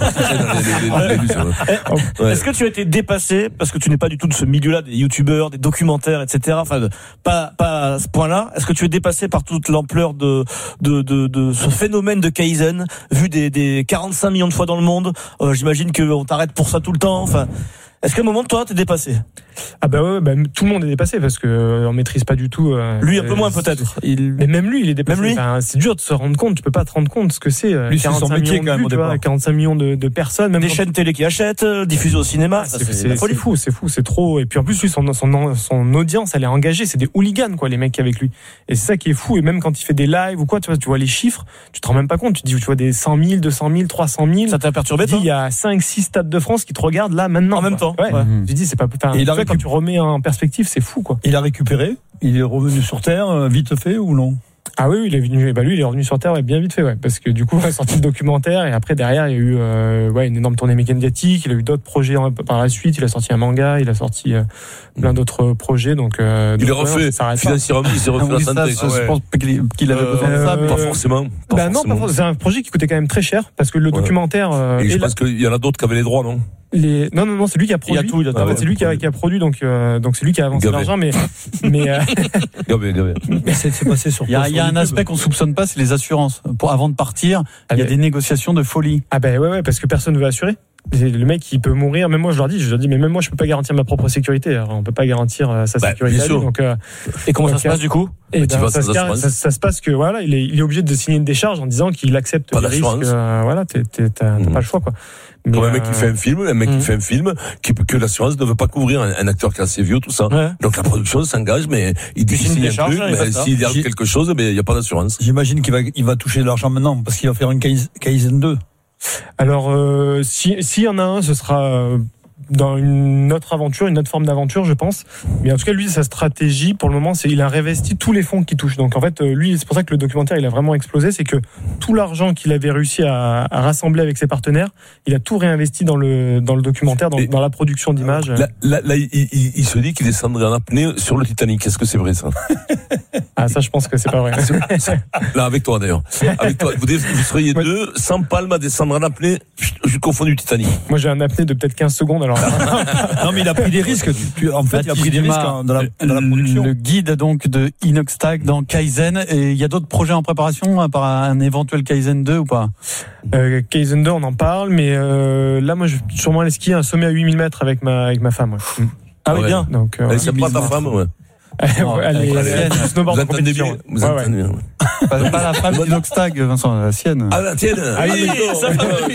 Est-ce que tu as été dépassé, parce que tu n'es pas du tout de ce milieu-là, des youtubeurs, des documentaires, et cetera. Enfin, de, pas, pas à ce point-là. Est-ce que tu es dépassé par toute l'ampleur de, de, de, de ce phénomène de Kaizen, vu des, des quarante-cinq millions de fois dans le monde? euh, J'imagine qu'on t'arrête pour ça tout le temps. Enfin, est-ce qu'à un moment, toi, t'es dépassé? Ah bah ouais, bah, tout le monde est dépassé parce que euh, on maîtrise pas du tout. Euh, lui un peu moins peut-être. Il... Mais même lui, il est dépassé. Même lui enfin, c'est dur de se rendre compte. Tu peux pas te rendre compte ce que c'est. Lui, c'est son métier quand même au départ. quarante-cinq millions de, de personnes, même des quand... chaînes télé qui achètent, diffusées au cinéma. Ah, c'est, c'est, c'est, c'est fou, c'est fou, c'est trop. Et puis en plus, lui, son, son, son audience, elle est engagée. C'est des hooligans, quoi, les mecs avec lui. Et c'est ça qui est fou. Et même quand il fait des lives ou quoi, tu vois, tu vois les chiffres, tu te rends même pas compte. Tu dis, tu vois des cent mille, deux cent mille, trois cent mille. Ça t'a perturbé? Il y a cinq, six stades de France qui te regardent là maintenant. En même temps. Ouais. ouais. Tu dis, c'est pas. Enfin, tu vois, quand tu remets en perspective, c'est fou, quoi. Il a récupéré, il est revenu sur Terre vite fait ou non? Ah oui, il est venu, bah lui, il est revenu sur Terre bien vite fait, ouais, parce que du coup, il a sorti le documentaire et après derrière, il y a eu euh, ouais, une énorme tournée médiatique. Il a eu d'autres projets par la suite. Il a sorti un manga, il a sorti euh, plein d'autres projets. Donc, euh, il donc, est refait. Ouais, financièrement, il s'est refait la santé. Ça, je pense qu'il avait besoin de ça, mais pas forcément. Pas bah non, pas forcément. C'est un projet qui coûtait quand même très cher parce que le ouais. documentaire. Euh, et je pense la... qu'il y en a d'autres qui avaient les droits, non? Les... Non, non, non, c'est lui qui a produit. Il y a tout, il a en fait, c'est lui qui a, qui a produit, donc, euh, donc c'est lui qui a avancé Gavé. l'argent, mais, mais, euh... Gavé, Gavé. Mais c'est, c'est passé sur. Il y a, il y a un aspect qu'on soupçonne pas, c'est les assurances. Pour, avant de partir, ah, il y a mais... des négociations de folie. Ah ben, ouais, ouais, parce que personne ne veut assurer. Le mec, il peut mourir. Même moi, je leur dis, je leur dis, mais même moi, je peux pas garantir ma propre sécurité. Alors, on peut pas garantir euh, sa bah, sécurité. Donc, euh, et comment donc, ça se passe du coup? Et ben, ça, se ça, ça se passe que voilà, il est, il est obligé de signer une décharge en disant qu'il accepte pas les risques. Euh, voilà, t'es, t'es, t'as, mmh. t'as pas le choix, quoi. Mais Comme euh... un mec qui fait un film, un mec mmh. qui fait un film, qui, que l'assurance ne veut pas couvrir un, un acteur qui est assez vieux, tout ça. Ouais. Donc la production s'engage, mais il dit qu'il signe un truc, mais s'il y a quelque chose, mais il n'y a pas d'assurance. J'imagine qu'il va, il va toucher de l'argent maintenant, parce qu'il va faire une Kaizen deux. Alors, euh, si, s'il y en a un, ce sera euh, dans une autre aventure, une autre forme d'aventure, je pense. Mais en tout cas, lui, sa stratégie, pour le moment, c'est il a réinvesti tous les fonds qu'il touche. Donc, en fait, lui, c'est pour ça que le documentaire, il a vraiment explosé. C'est que tout l'argent qu'il avait réussi à, à rassembler avec ses partenaires, il a tout réinvesti dans le dans le documentaire, dans, dans la production d'images. Là, là, là il, il, il se dit qu'il descendrait en apnée sur le Titanic. Est-ce que c'est vrai, ça? Ah, ça, je pense que c'est pas vrai. Là, avec toi, d'ailleurs. Avec toi, vous, vous seriez ouais. deux, sans palme à descendre en apnée jusqu'au fond du Titanic. Moi, j'ai un apnée de peut-être quinze secondes, alors. Non, mais il a pris des risques. Tu, tu, en fait, Baptiste, il a pris des risques dans la, dans la production. Le guide, donc, de Inoxtag dans Kaizen. Et il y a d'autres projets en préparation, à part un éventuel Kaizen deux ou pas? euh, Kaizen deux, on en parle, mais euh, là, moi, je vais sûrement aller skier un sommet à huit mille mètres avec ma, avec ma femme. Ouais. Ah oui, ouais. bien. Donc, euh, elle c'est pas ta femme, ouais. Non, elle est, elle est snowboard vous entendez bien, vous entendez bien. Pas, pas la femme d'Inoxtag, Vincent, la sienne. Ah, la tienne. Ah oui, ça va, oui.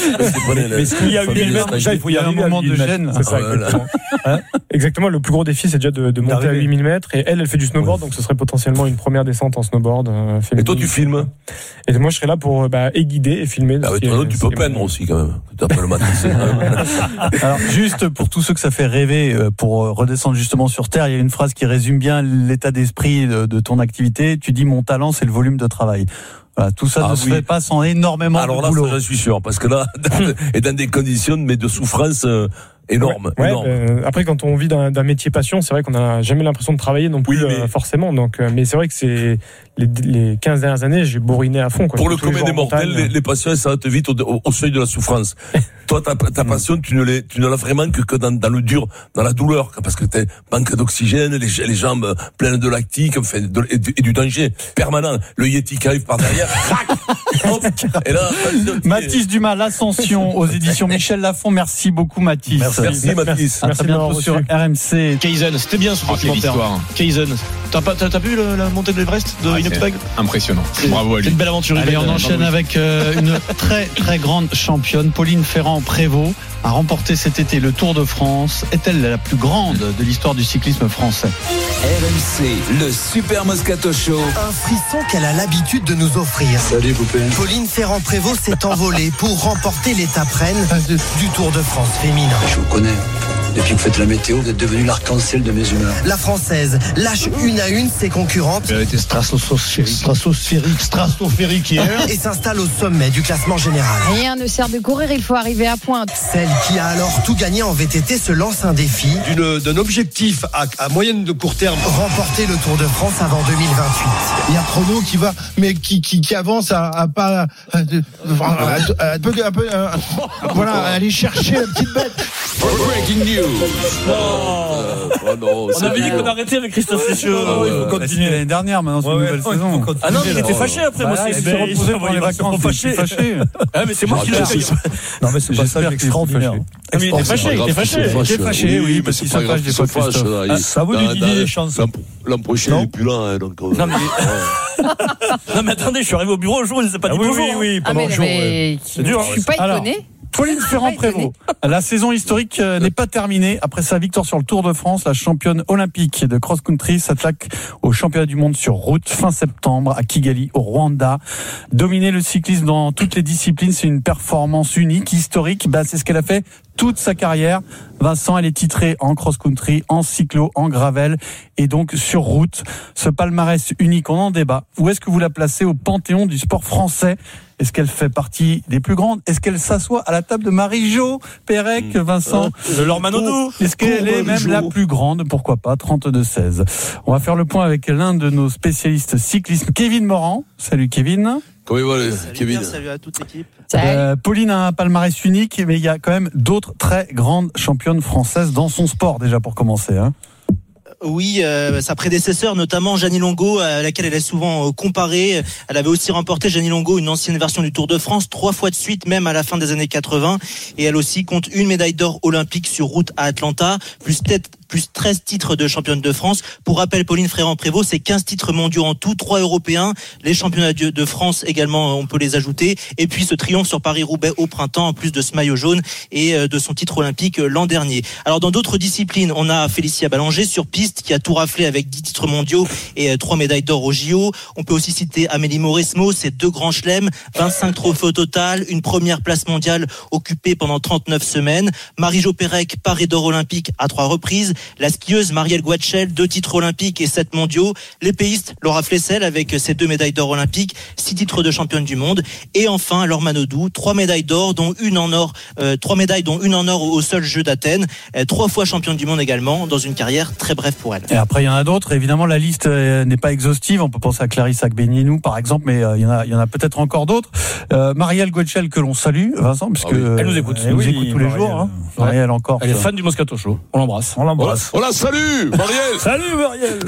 Mais s'il y a huit mille mètres, déjà, il faut y arriver un moment de gêne. C'est ça, exactement. Hein exactement, le plus gros défi, c'est déjà de, de monter à huit mille mètres. Et elle, elle fait du snowboard, donc ce serait potentiellement une première descente en snowboard. Euh, et toi, tu filmes? Et moi, je serais là pour bah, guider et filmer. Ah, mais toi, tu peux peindre aussi, quand même. Tu t'appelles le matricé. Alors, juste pour tous ceux que ça fait rêver, pour redescendre justement sur Terre, il y a une phrase qui résonne résume bien l'état d'esprit de, de ton activité. Tu dis mon talent, c'est le volume de travail. Voilà, tout ça ah, ne oui. se fait pas sans énormément Alors de là, boulot. Alors là, je suis sûr, parce que là, et dans des conditions mais de souffrance euh, énormes. Ouais, énorme. ouais, euh, après, quand on vit d'un, d'un métier passion, c'est vrai qu'on n'a jamais l'impression de travailler non plus, oui, mais... euh, forcément. Donc, euh, mais c'est vrai que c'est les, les quinze dernières années, j'ai bourriné à fond. Quoi. Pour le commun des mortels, les, les passions, ça te vite au, au, au seuil de la souffrance. Toi, ta, ta passion, tu ne, l'es, tu ne l'as vraiment que, que dans, dans le dur, dans la douleur, parce que t'es manque d'oxygène, les, les jambes pleines de lactique, enfin, de, et, et du danger permanent. Le Yeti qui arrive par derrière, hop, et là, Mathis Dumas, l'ascension aux éditions Michel Lafon. Merci beaucoup, Mathis. Merci, merci Mathis. À merci très bientôt sur R M C. Kaizen, c'était bien ce documentaire. Kaizen. T'as, pas, t'as, t'as vu le, la montée de l'Everest de ah, Inox Peg ? Impressionnant. Bravo à lui. C'est une belle aventure. Allez, on enchaîne avec euh, une très très grande championne, Pauline Ferrand-Prévot, a remporté cet été le Tour de France. Est-elle la plus grande de l'histoire du cyclisme français ? R M C, le Super Moscato Show. Un frisson qu'elle a l'habitude de nous offrir. Salut poupée. Pauline Ferrand-Prévot s'est envolée pour remporter l'étape reine du Tour de France féminin. Je vous connais. Depuis que vous faites la météo, vous êtes devenu l'arc-en-ciel de mes humeurs. La Française lâche une à une ses concurrentes. Elle a été stratosphérique, stratosphérique, stratosphérique hier. Et s'installe au sommet du classement général. Rien ne sert de courir, il faut arriver à pointe. Celle qui a alors tout gagné en V T T se lance un défi. D'une, d'un objectif à, à moyenne de court terme. Remporter le Tour de France avant deux mille vingt-huit. Il y a Chrono qui va, mais qui, qui, qui avance à, à pas, à, à, à, un peu, un peu, à, voilà, à aller chercher la petite bête. Breaking news. Oh. Oh non, on avait dit qu'on arrêtait avec Christophe Cessieux. Oh, il faut continuer l'année dernière, maintenant c'est une nouvelle ouais, saison. Ah non, mais il était fâché après, moi. Il s'est reposé pour les vacances. Fâché. Ah, mais c'est moi qui l'ai fait. Non, mais c'est pas ça extraordinaire. Mais il était fâché, il était fâché. Il était fâché, oui, parce qu'il se fâche des fois, Christophe. Ça vaut du Didier Deschamps. L'an prochain, il n'est plus là, donc. Non, mais. Non, mais attendez, je suis arrivé au bureau le jour où il ne s'est pas dit bonjour. Oui, oui, pendant le jour. C'est dur. Je suis pas étonné. Pauline Ferrand-Prévot. La saison historique n'est pas terminée. Après sa victoire sur le Tour de France, la championne olympique de cross-country s'attaque au championnat du monde sur route fin septembre à Kigali, au Rwanda. Dominer le cyclisme dans toutes les disciplines, c'est une performance unique, historique. Bah, c'est ce qu'elle a fait toute sa carrière. Vincent, elle est titrée en cross-country, en cyclo, en gravel et donc sur route. Ce palmarès unique, on en débat. Où est-ce que vous la placez au panthéon du sport français ? Est-ce qu'elle fait partie des plus grandes ? Est-ce qu'elle s'assoit à la table de Marie-Jo Pérec, Vincent ? De Laure Manodou ? Est-ce qu'elle est même la plus grande ? Pourquoi pas, trente-deux seize. On va faire le point avec l'un de nos spécialistes cyclisme, Kevin Morand. Salut Kevin. Comment va, Kevin ? Salut à toute l'équipe. Euh, Pauline a un palmarès unique, mais il y a quand même d'autres très grandes championnes françaises dans son sport, déjà pour commencer. Hein. Oui, euh, sa prédécesseur, notamment Jeannie Longo, à laquelle elle est souvent euh, comparée. Elle avait aussi remporté, Jeannie Longo, une ancienne version du Tour de France, trois fois de suite, même à la fin des années quatre-vingts. Et elle aussi compte une médaille d'or olympique sur route à Atlanta, plus tête plus treize titres de championne de France. Pour rappel, Pauline Ferrand-Prévot, c'est quinze titres mondiaux en tout, trois européens, les championnats de France également, on peut les ajouter, et puis ce triomphe sur Paris-Roubaix au printemps, en plus de ce maillot jaune et de son titre olympique l'an dernier. Alors dans d'autres disciplines, on a Félicia Ballanger sur piste qui a tout raflé avec dix titres mondiaux et trois médailles d'or au J O. On peut aussi citer Amélie Mauresmo, c'est deux grands chelems, vingt-cinq trophées au total, une première place mondiale occupée pendant trente-neuf semaines. Marie-Jo Pérec, parée d'or olympique à trois reprises. La skieuse Marielle Guatchel, deux titres olympiques et sept mondiaux. L'épéiste Laura Flessel avec ses deux médailles d'or olympiques, six titres de championne du monde. Et enfin Laure Manodou, trois médailles d'or, dont une en or, euh, trois médailles dont une en or au seul jeu d'Athènes. Euh, trois fois championne du monde également, dans une carrière très brève pour elle. Et après il y en a d'autres. Évidemment la liste n'est pas exhaustive. On peut penser à Clarisse Agbenienou par exemple, mais euh, il y en a, il y en a peut-être encore d'autres. Euh, Marielle Guatchel que l'on salue, Vincent, puisque ah oui. Elle nous écoute, elle nous oui, écoute tous les Marielle. jours. Hein. Marielle encore. Elle est fan du Moscato Show. On l'embrasse. On l'embrasse. Voilà, salut Marielle. Salut Marielle.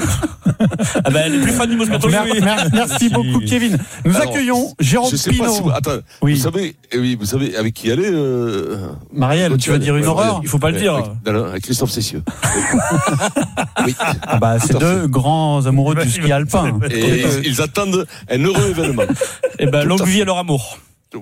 Ah ben elle est plus fan du Moscato Show. Merci, merci beaucoup Kevin. Nous Alors, accueillons Jérôme Pinault. Si vous, attends, oui. vous savez, oui, vous savez avec qui elle est euh, Marielle, tu vas dire une horreur. Il faut pas le dire. Avec, non, avec Christophe Cessieux. Oui. Ah bah c'est deux grands amoureux du ski alpin. Et ils, ils attendent un heureux événement. Et ben longue vie à leur amour.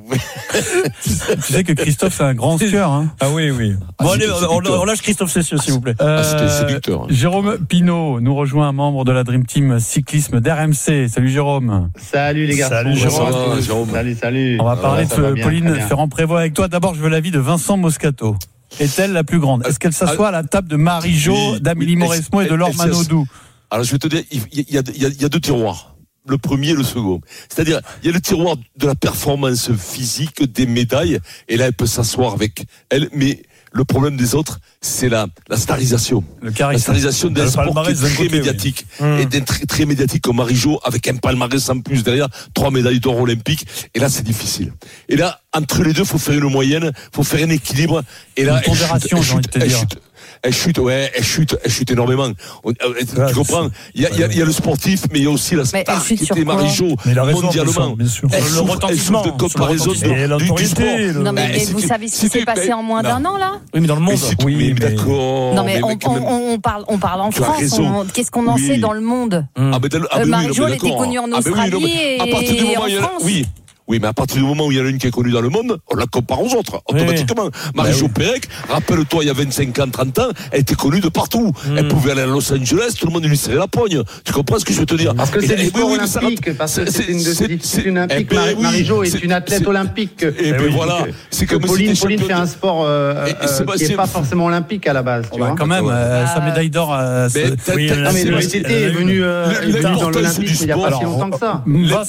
Tu sais que Christophe c'est un grand skieur hein. Ah oui oui. Bon ah, allez on, on lâche Christophe Cessieux s'il vous plaît. Euh, ah, c'était séducteur. Hein. Jérôme Pinault nous rejoint, un membre de la Dream Team cyclisme d'R M C. Salut Jérôme. Salut les gars. Salut Jérôme. Va, Jérôme. Salut salut. On va parler ah, de bien, Pauline Ferrand-Prévot avec toi. D'abord je veux l'avis de Vincent Moscato. Est-elle la plus grande ? Est-ce qu'elle s'assoit à la table de Marie-Jo, oui, d'Amélie oui, Mauresmo et de Laure Manodou ? Alors je vais te dire, il y a, il y a, il y a deux tiroirs. Le premier et le second. C'est-à-dire, il y a le tiroir de la performance physique, des médailles, et là, elle peut s'asseoir avec elle, mais le problème des autres, c'est la, la starisation. Le la starisation d'un sport qui est très côté, médiatique. Oui. Mmh. Et d'un très, très médiatique comme Marie-Jo, avec un palmarès en plus derrière, trois médailles d'or olympiques. Et là, c'est difficile. Et là, entre les deux, faut faire une moyenne, faut faire un équilibre. Et là, une pondération, j'ai envie de te dire. Chute. Elle chute, ouais, elle chute, elle chute énormément. On, tu ouais, comprends? Il y, a, il, y a, il y a le sportif, mais il y a aussi la star qui était Marie-Jo mondialement. Bien sûr. Elle le retentissement, de comparaison du, du sport. Non mais, mais vous savez ce qui s'est passé en moins d'un an là? Oui, mais dans le monde. Mais oui, mais, mais d'accord. Non mais, mais on, on, on parle, on parle en France. On, qu'est-ce qu'on en oui. sait dans le monde? Ah, mais ah, euh, Marie-Jo, elle était connue en Australie ah, oui, non, et en France. Oui. Oui, mais à partir du moment où il y en a une qui est connue dans le monde, on la compare aux autres, automatiquement. Oui. Marie-Jo bah, oui. Pérec, rappelle-toi, il y a vingt-cinq ans, trente ans, elle était connue de partout. Mm. Elle pouvait aller à Los Angeles, tout le monde lui serrait la poigne. Tu comprends ce que je veux te dire? Parce que c'est du sport olympique, parce que c'est une de ces disciplines olympiques. Marie-Jo est une athlète olympique. Et puis voilà. C'est comme Pauline fait un sport qui n'est pas forcément olympique à la base. Quand même, sa médaille d'or. Non, mais le V T T est venu dans l'Olympique il n'y a pas si longtemps que ça.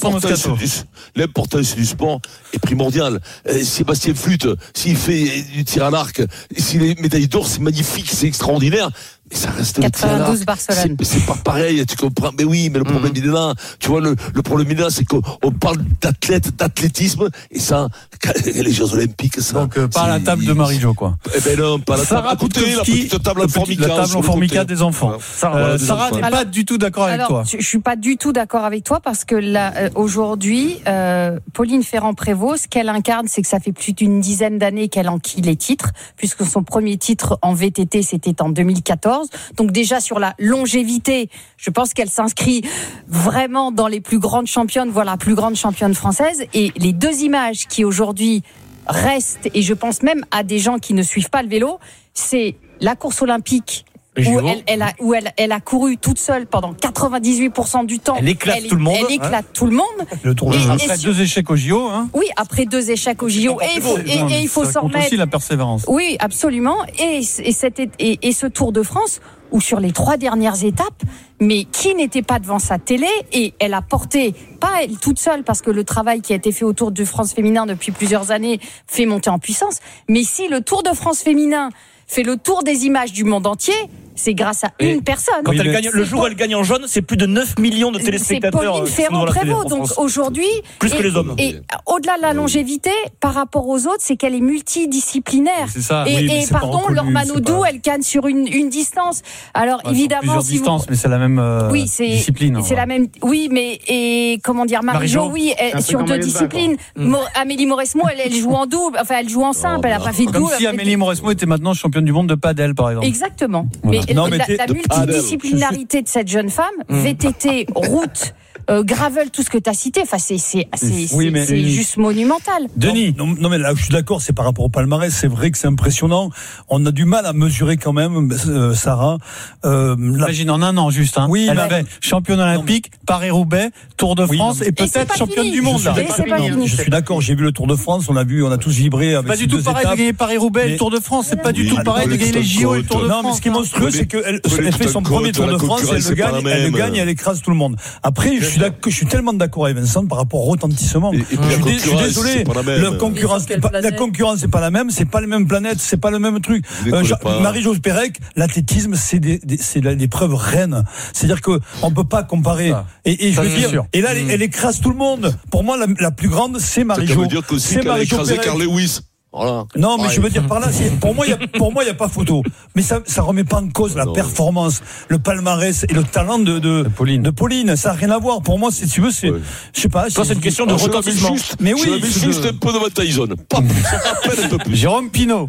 L'importance du sport est primordial. Euh, Sébastien Flute, s'il fait du tir à l'arc, s'il est médaille d'or, c'est magnifique, c'est extraordinaire. Mais ça reste quatre-vingt-douze Barcelone. C'est, c'est pas pareil, tu comprends. Mais oui, mais le problème mmh. il est là. Tu vois, le, le problème il est là, c'est qu'on on parle d'athlète, d'athlétisme, et ça, les Jeux Olympiques, ça. Donc, euh, pas à la table de Marie-Jo, quoi. Eh ben non, pas à la table. À côté, la petite table en formica. La table en formica des enfants. Sarah, euh, Sarah n'est pas du tout d'accord avec alors, toi. Je, je suis pas du tout d'accord avec toi parce que là, euh, aujourd'hui, euh, Pauline Ferrand-Prévot, ce qu'elle incarne, c'est que ça fait plus d'une dizaine d'années qu'elle enquille les titres, puisque son premier titre en V T T, c'était en deux mille quatorze. Donc déjà, sur la longévité, je pense qu'elle s'inscrit vraiment dans les plus grandes championnes, voire la plus grande championne française. Et les deux images qui aujourd'hui restent, et je pense même à des gens qui ne suivent pas le vélo, c'est la course olympique où, elle, elle, a, où elle, elle a couru toute seule pendant quatre-vingt-dix-huit pour cent du temps. Elle éclate elle, tout le monde. Elle éclate hein. tout le monde. Le tour de et, après et deux échecs au J O. Hein. Oui, après deux échecs au J O. Et, il faut, et, et il faut s'en remettre. aussi la persévérance. Oui, absolument. Et, et, cette, et, et ce Tour de France, où sur les trois dernières étapes, mais qui n'était pas devant sa télé, et elle a porté, pas elle toute seule, parce que le travail qui a été fait au Tour de France féminin depuis plusieurs années fait monter en puissance, mais si le Tour de France féminin fait le tour des images du monde entier, c'est grâce à et une personne. Quand elle gagne, le jour où elle gagne en jaune, c'est plus de neuf millions de téléspectateurs. C'est Pauline Ferrand-Prévot. Donc aujourd'hui, plus et, que les hommes. Et au-delà de la longévité, par rapport aux autres, c'est qu'elle est multidisciplinaire. C'est ça. Et, oui, et pardon, Laure Manodou, pas... elle canne sur une, une distance. Alors ouais, évidemment, si distances, vous... mais c'est la même euh, oui, c'est, discipline. C'est ouais. la même. Oui, mais et comment dire, Marie-Jo, oui, elle, sur deux disciplines. Mmh. Amélie Mauresmo, elle, elle joue en double. Enfin, elle joue en simple. Elle a pas fait de double. Comme si Amélie Mauresmo était maintenant championne du monde de padel, par exemple. Exactement. Mais la multidisciplinarité de cette jeune femme, V T T, route, euh, gravel, tout ce que tu as cité, enfin c'est c'est c'est, oui, c'est, c'est juste monumental. Denis, non, non mais là je suis d'accord, c'est par rapport au palmarès, c'est vrai que c'est impressionnant. On a du mal à mesurer quand même, euh, Sarah. Euh, la... Imagine en un an juste. Hein. Oui, elle mais... avait championne olympique, Paris-Roubaix, Tour de France oui, et peut-être et championne du monde. Je suis, c'est pas fini. Je suis d'accord, j'ai vu le Tour de France, on a vu, on a tous vibré avec. Pas du tout pareil de gagner Paris-Roubaix et le Tour de France, c'est pas du tout pareil de gagner les J O et le Tour de France. Non, mais ce qui est monstrueux, c'est qu'elle fait son premier Tour de France, elle le gagne, elle le gagne, elle écrase tout le monde. Après, je suis d'accord, je suis tellement d'accord avec Vincent par rapport au retentissement. Je suis désolé, la concurrence, la concurrence c'est pas la même, c'est pas les mêmes planètes, c'est pas le même truc. Marie-Jo Pérec, l'athlétisme, c'est des, c'est l'épreuve reine. C'est-à-dire que on peut pas comparer. Et, et je veux dire, et là, elle, elle écrase tout le monde. Pour moi, la, la plus grande, c'est Marie-Jo. Ça veut dire que c'est Marie-Jo Pérec. Carl Lewis. Voilà. Non, mais ouais. je veux dire par là, c'est, pour moi, il y a, pour moi, il y a pas photo. Mais ça, ça remet pas en cause la non. performance, le palmarès et le talent de, de, de Pauline. De Pauline. Ça a rien à voir. Pour moi, si tu veux, c'est, ouais. je sais pas. Toi, c'est une question de retentissement. Mais oui. Je juste de... un peu devant Tyson. Pas un peu plus. Jérôme Pinault.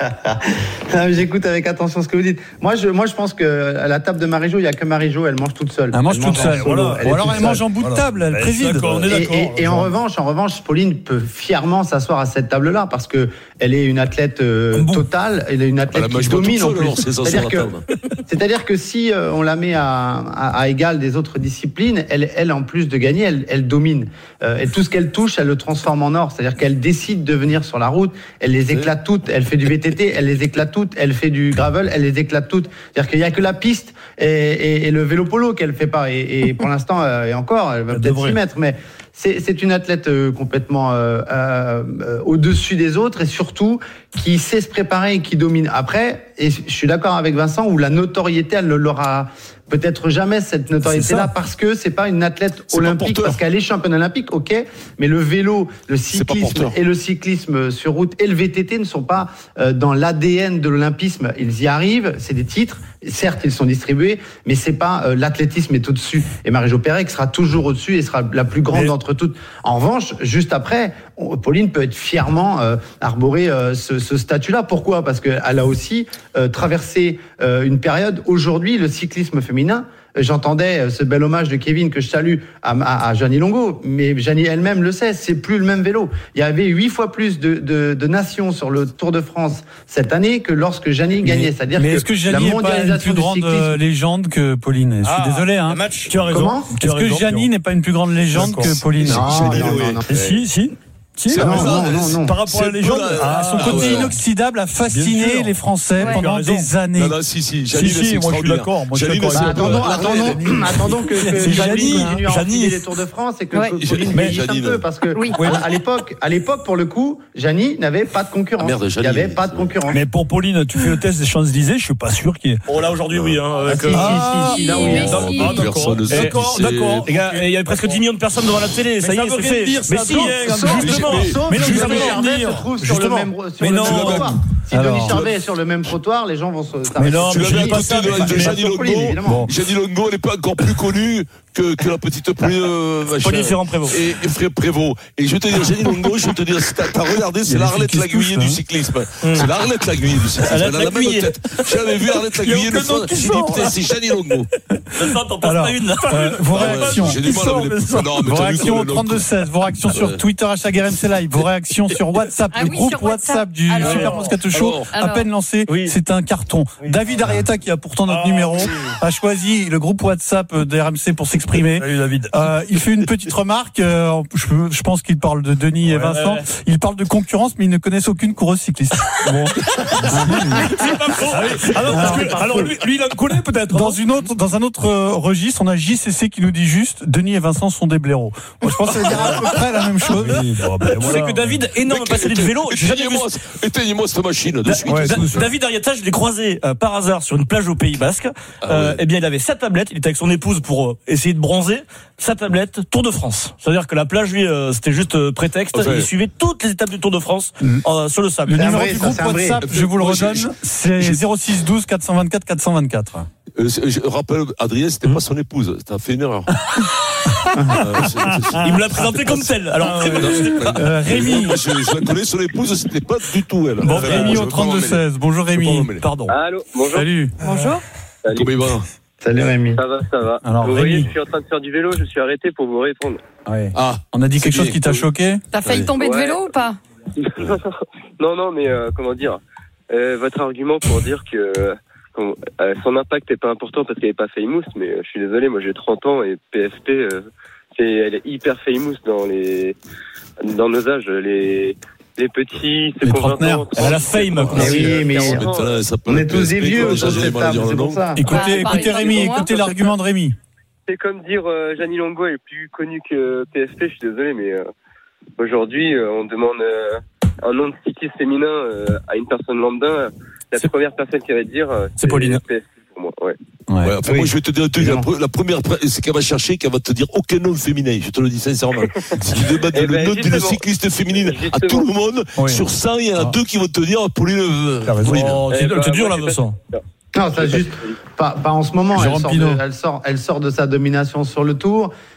J'écoute avec attention ce que vous dites. Moi, je, moi, je pense que à la table de Marie-Jo, il y a que Marie-Jo. Elle mange toute seule. Elle mange elle toute mange seule. Voilà. Ou alors elle mange en bout de table. Elle préside. Et, et, et en revanche, en revanche, Pauline peut fièrement s'asseoir à cette table-là parce que que elle est une athlète euh, bon. totale, elle est une athlète ah, qui domine en seul, plus. alors, c'est c'est-à-dire que, c'est-à-dire que si euh, on la met à, à, à égal des autres disciplines, elle, elle en plus de gagner, elle, elle domine. Euh, et tout ce qu'elle touche, elle le transforme en or. C'est-à-dire qu'elle décide de venir sur la route, elle les éclate toutes. Elle fait du V T T, elle les éclate toutes. Elle fait du gravel, elle les éclate toutes. C'est-à-dire qu'il y a que la piste et, et, et le vélo polo qu'elle fait pas. Et, et pour l'instant, euh, et encore, elle va elle peut-être s'y mettre, mais c'est, c'est une athlète euh, complètement euh, euh, euh, au-dessus des autres et surtout qui sait se préparer et qui domine. Après, et je suis d'accord avec Vincent, où la notoriété, elle ne l'aura peut-être jamais cette notoriété-là parce que c'est pas une athlète c'est olympique, parce qu'elle est championne olympique, ok, mais le vélo, le cyclisme et le cyclisme sur route et le V T T ne sont pas euh, dans l'A D N de l'olympisme. Ils y arrivent, c'est des titres, certes ils sont distribués, mais c'est pas euh, l'athlétisme est au-dessus. Et Marie-Jo Pérec sera toujours au-dessus et sera la plus grande mais... d'entre toutes. En revanche, juste après, on, Pauline peut être fièrement euh, arborer euh, ce, ce statut-là. Pourquoi ? Parce qu'elle a aussi euh, traversé euh, une période. Aujourd'hui, le cyclisme féminin. J'entendais ce bel hommage de Kevin que je salue à, à, à Gianni Longo, mais Gianni elle-même le sait, c'est plus le même vélo. Il y avait huit fois plus de, de, de nations sur le Tour de France cette année que lorsque Gianni gagnait. C'est-à-dire mais que est-ce que Gianni n'est pas une plus grande légende que Pauline ? Je suis ah, désolé, hein. Match. Tu as raison. Comment ? Est-ce que Gianni n'est pas une plus grande légende D'accord. que Pauline ? Non, non, non, non. Si, si. Si, non, non, non, non, non. Par rapport à la légende, ah, son côté ah, ouais. inoxydable a fasciné les Français ouais. pendant des années. Non, non, si, si, Gianni, si, si moi je suis d'accord. Moi, je suis d'accord. Bah, attendons, attendons, attendons que, que Gianni continue à enfiler les Tours de France et que ouais. Pauline vieillisse un peu, parce que oui. à, à l'époque, à l'époque, pour le coup, Gianni n'avait pas de concurrence. Ah, merde, il n'y avait pas de concurrence. Mais pour Pauline, tu fais le test des Champs-Élysées, je suis pas sûr qu'il y ait. Oh là aujourd'hui, oui. Ah, si, si, si, là oui. D'accord, d'accord, d'accord. Les gars, il y avait presque dix millions de personnes devant la télé. Ça y est, c'est fait. Mais si, justement. Mais non, se trouve sur le même trottoir. Si Denis Charvet est sur le même trottoir, les gens vont se. Mais non, tu l'avais à côté de Gianni Longo. Gianni Longo n'est pas encore plus connu que, que la petite Pauline euh, Pauline Ferrand-Prévôt. Et, et Frère Prévost. Et je vais te dire, Gianni Longo, je vais te dire, t'as, t'as regardé, c'est l'Arlette Laguiller du cyclisme. Mmh. C'est l'Arlette Laguiller du cyclisme. Elle a la même tête. J'avais vu Arlette Laguiller le fois. J'ai dit, putain, c'est Gianni Longo. T'en passes pas une, là. Vos réactions. Vos réactions au trente-deux seize. Vos réactions sur Twitter, hashtag R M C Live. Vos réactions sur WhatsApp. Le groupe WhatsApp du Super Moscato Show. À peine lancé, c'est un carton. David Arrieta, qui a pourtant notre numéro, a choisi le groupe WhatsApp de R M C pour s'exprimer. Salut David. Euh, il fait une petite remarque. Euh, je, je pense qu'il parle de Denis ouais, et Vincent. Ouais. Il parle de concurrence, mais ils ne connaissent aucune coureuse cycliste. Bon. C'est pas faux. Ah oui. Alors, alors, que, alors lui, lui, il en connaît peut-être. Dans une autre, dans un autre registre, on a J C C qui nous dit juste Denis et Vincent sont des blaireaux. Moi, je pense que ça veut dire à peu près la même chose. Oui, bon, ben, voilà. C'est que David, énorme passionné de vélo. Éteignez-moi, éteignez-moi cette machine de suite. Ouais, David Arrieta, je l'ai croisé euh, par hasard sur une plage au Pays Basque. Ah, euh, ouais. Eh bien, il avait sa tablette. Il était avec son épouse pour euh, essayer de bronzer. Sa tablette, Tour de France. C'est-à-dire que la plage, lui, euh, c'était juste euh, prétexte. Okay. Il suivait toutes les étapes du Tour de France mmh. euh, sur le sable. Le numéro du groupe WhatsApp, je vous le redonne, c'est zéro six douze quatre cent vingt-quatre quatre cent vingt-quatre. Euh, je rappelle, Adrien, c'était mmh. pas son épouse. T'as fait une erreur. euh, c'est, c'est... Il me l'a présenté comme telle. Alors, très bien. Euh, Rémi. Je, je la connais, son épouse, c'était pas du tout elle. Bon, Rémi au trente-deux seize. Bonjour Rémi. Pardon. Allô, bonjour. Salut. Bonjour. Salut. Comment il va ? Salut Rémi. Ça va, ça va. Alors, vous Rémi. voyez, je suis en train de faire du vélo, je suis arrêté pour vous répondre. Ouais. Ah, on a dit quelque chose qui t'a choqué ? T'as failli tomber de ouais. vélo ou pas ? Non, non, mais euh, comment dire euh, votre argument pour dire que euh, euh, son impact n'est pas important parce qu'elle n'est pas famous, mais euh, je suis désolé, moi j'ai trente ans et P F P, euh, c'est, elle est hyper famous dans les dans nos âges. Les Les petits, c'est pour vingt ans. Elle a la fame. Mais oui, mais on est tous des vieux autour de cette table, c'est pour ça. Écoutez, écoutez Rémi, écoutez l'argument de Rémi. C'est comme dire euh, Gianni Longo est plus connu que P F P, je suis désolé, mais euh, aujourd'hui, euh, on demande euh, un nom de cycliste féminin euh, à une personne lambda. La c'est... première personne qui va dire euh, c'est, c'est Pauline. P F P pour moi, ouais. Ouais. Ouais, enfin, oui. Moi, je vais te dire un truc. La, la première, c'est qu'elle va chercher, qu'elle va te dire aucun nom féminin. Je te le dis sincèrement. Si tu débattes eh le ben, nom d'une cycliste féminine justement. À tout le monde, oui. Sur cent, il y en a ah. deux qui vont te dire Pauline. Pauline. Oh, eh c'est ben, dur, là, Vincent. Non, ça juste, pas, pas en ce moment. Elle sort, de, elle, sort, elle sort de sa domination sur le Tour.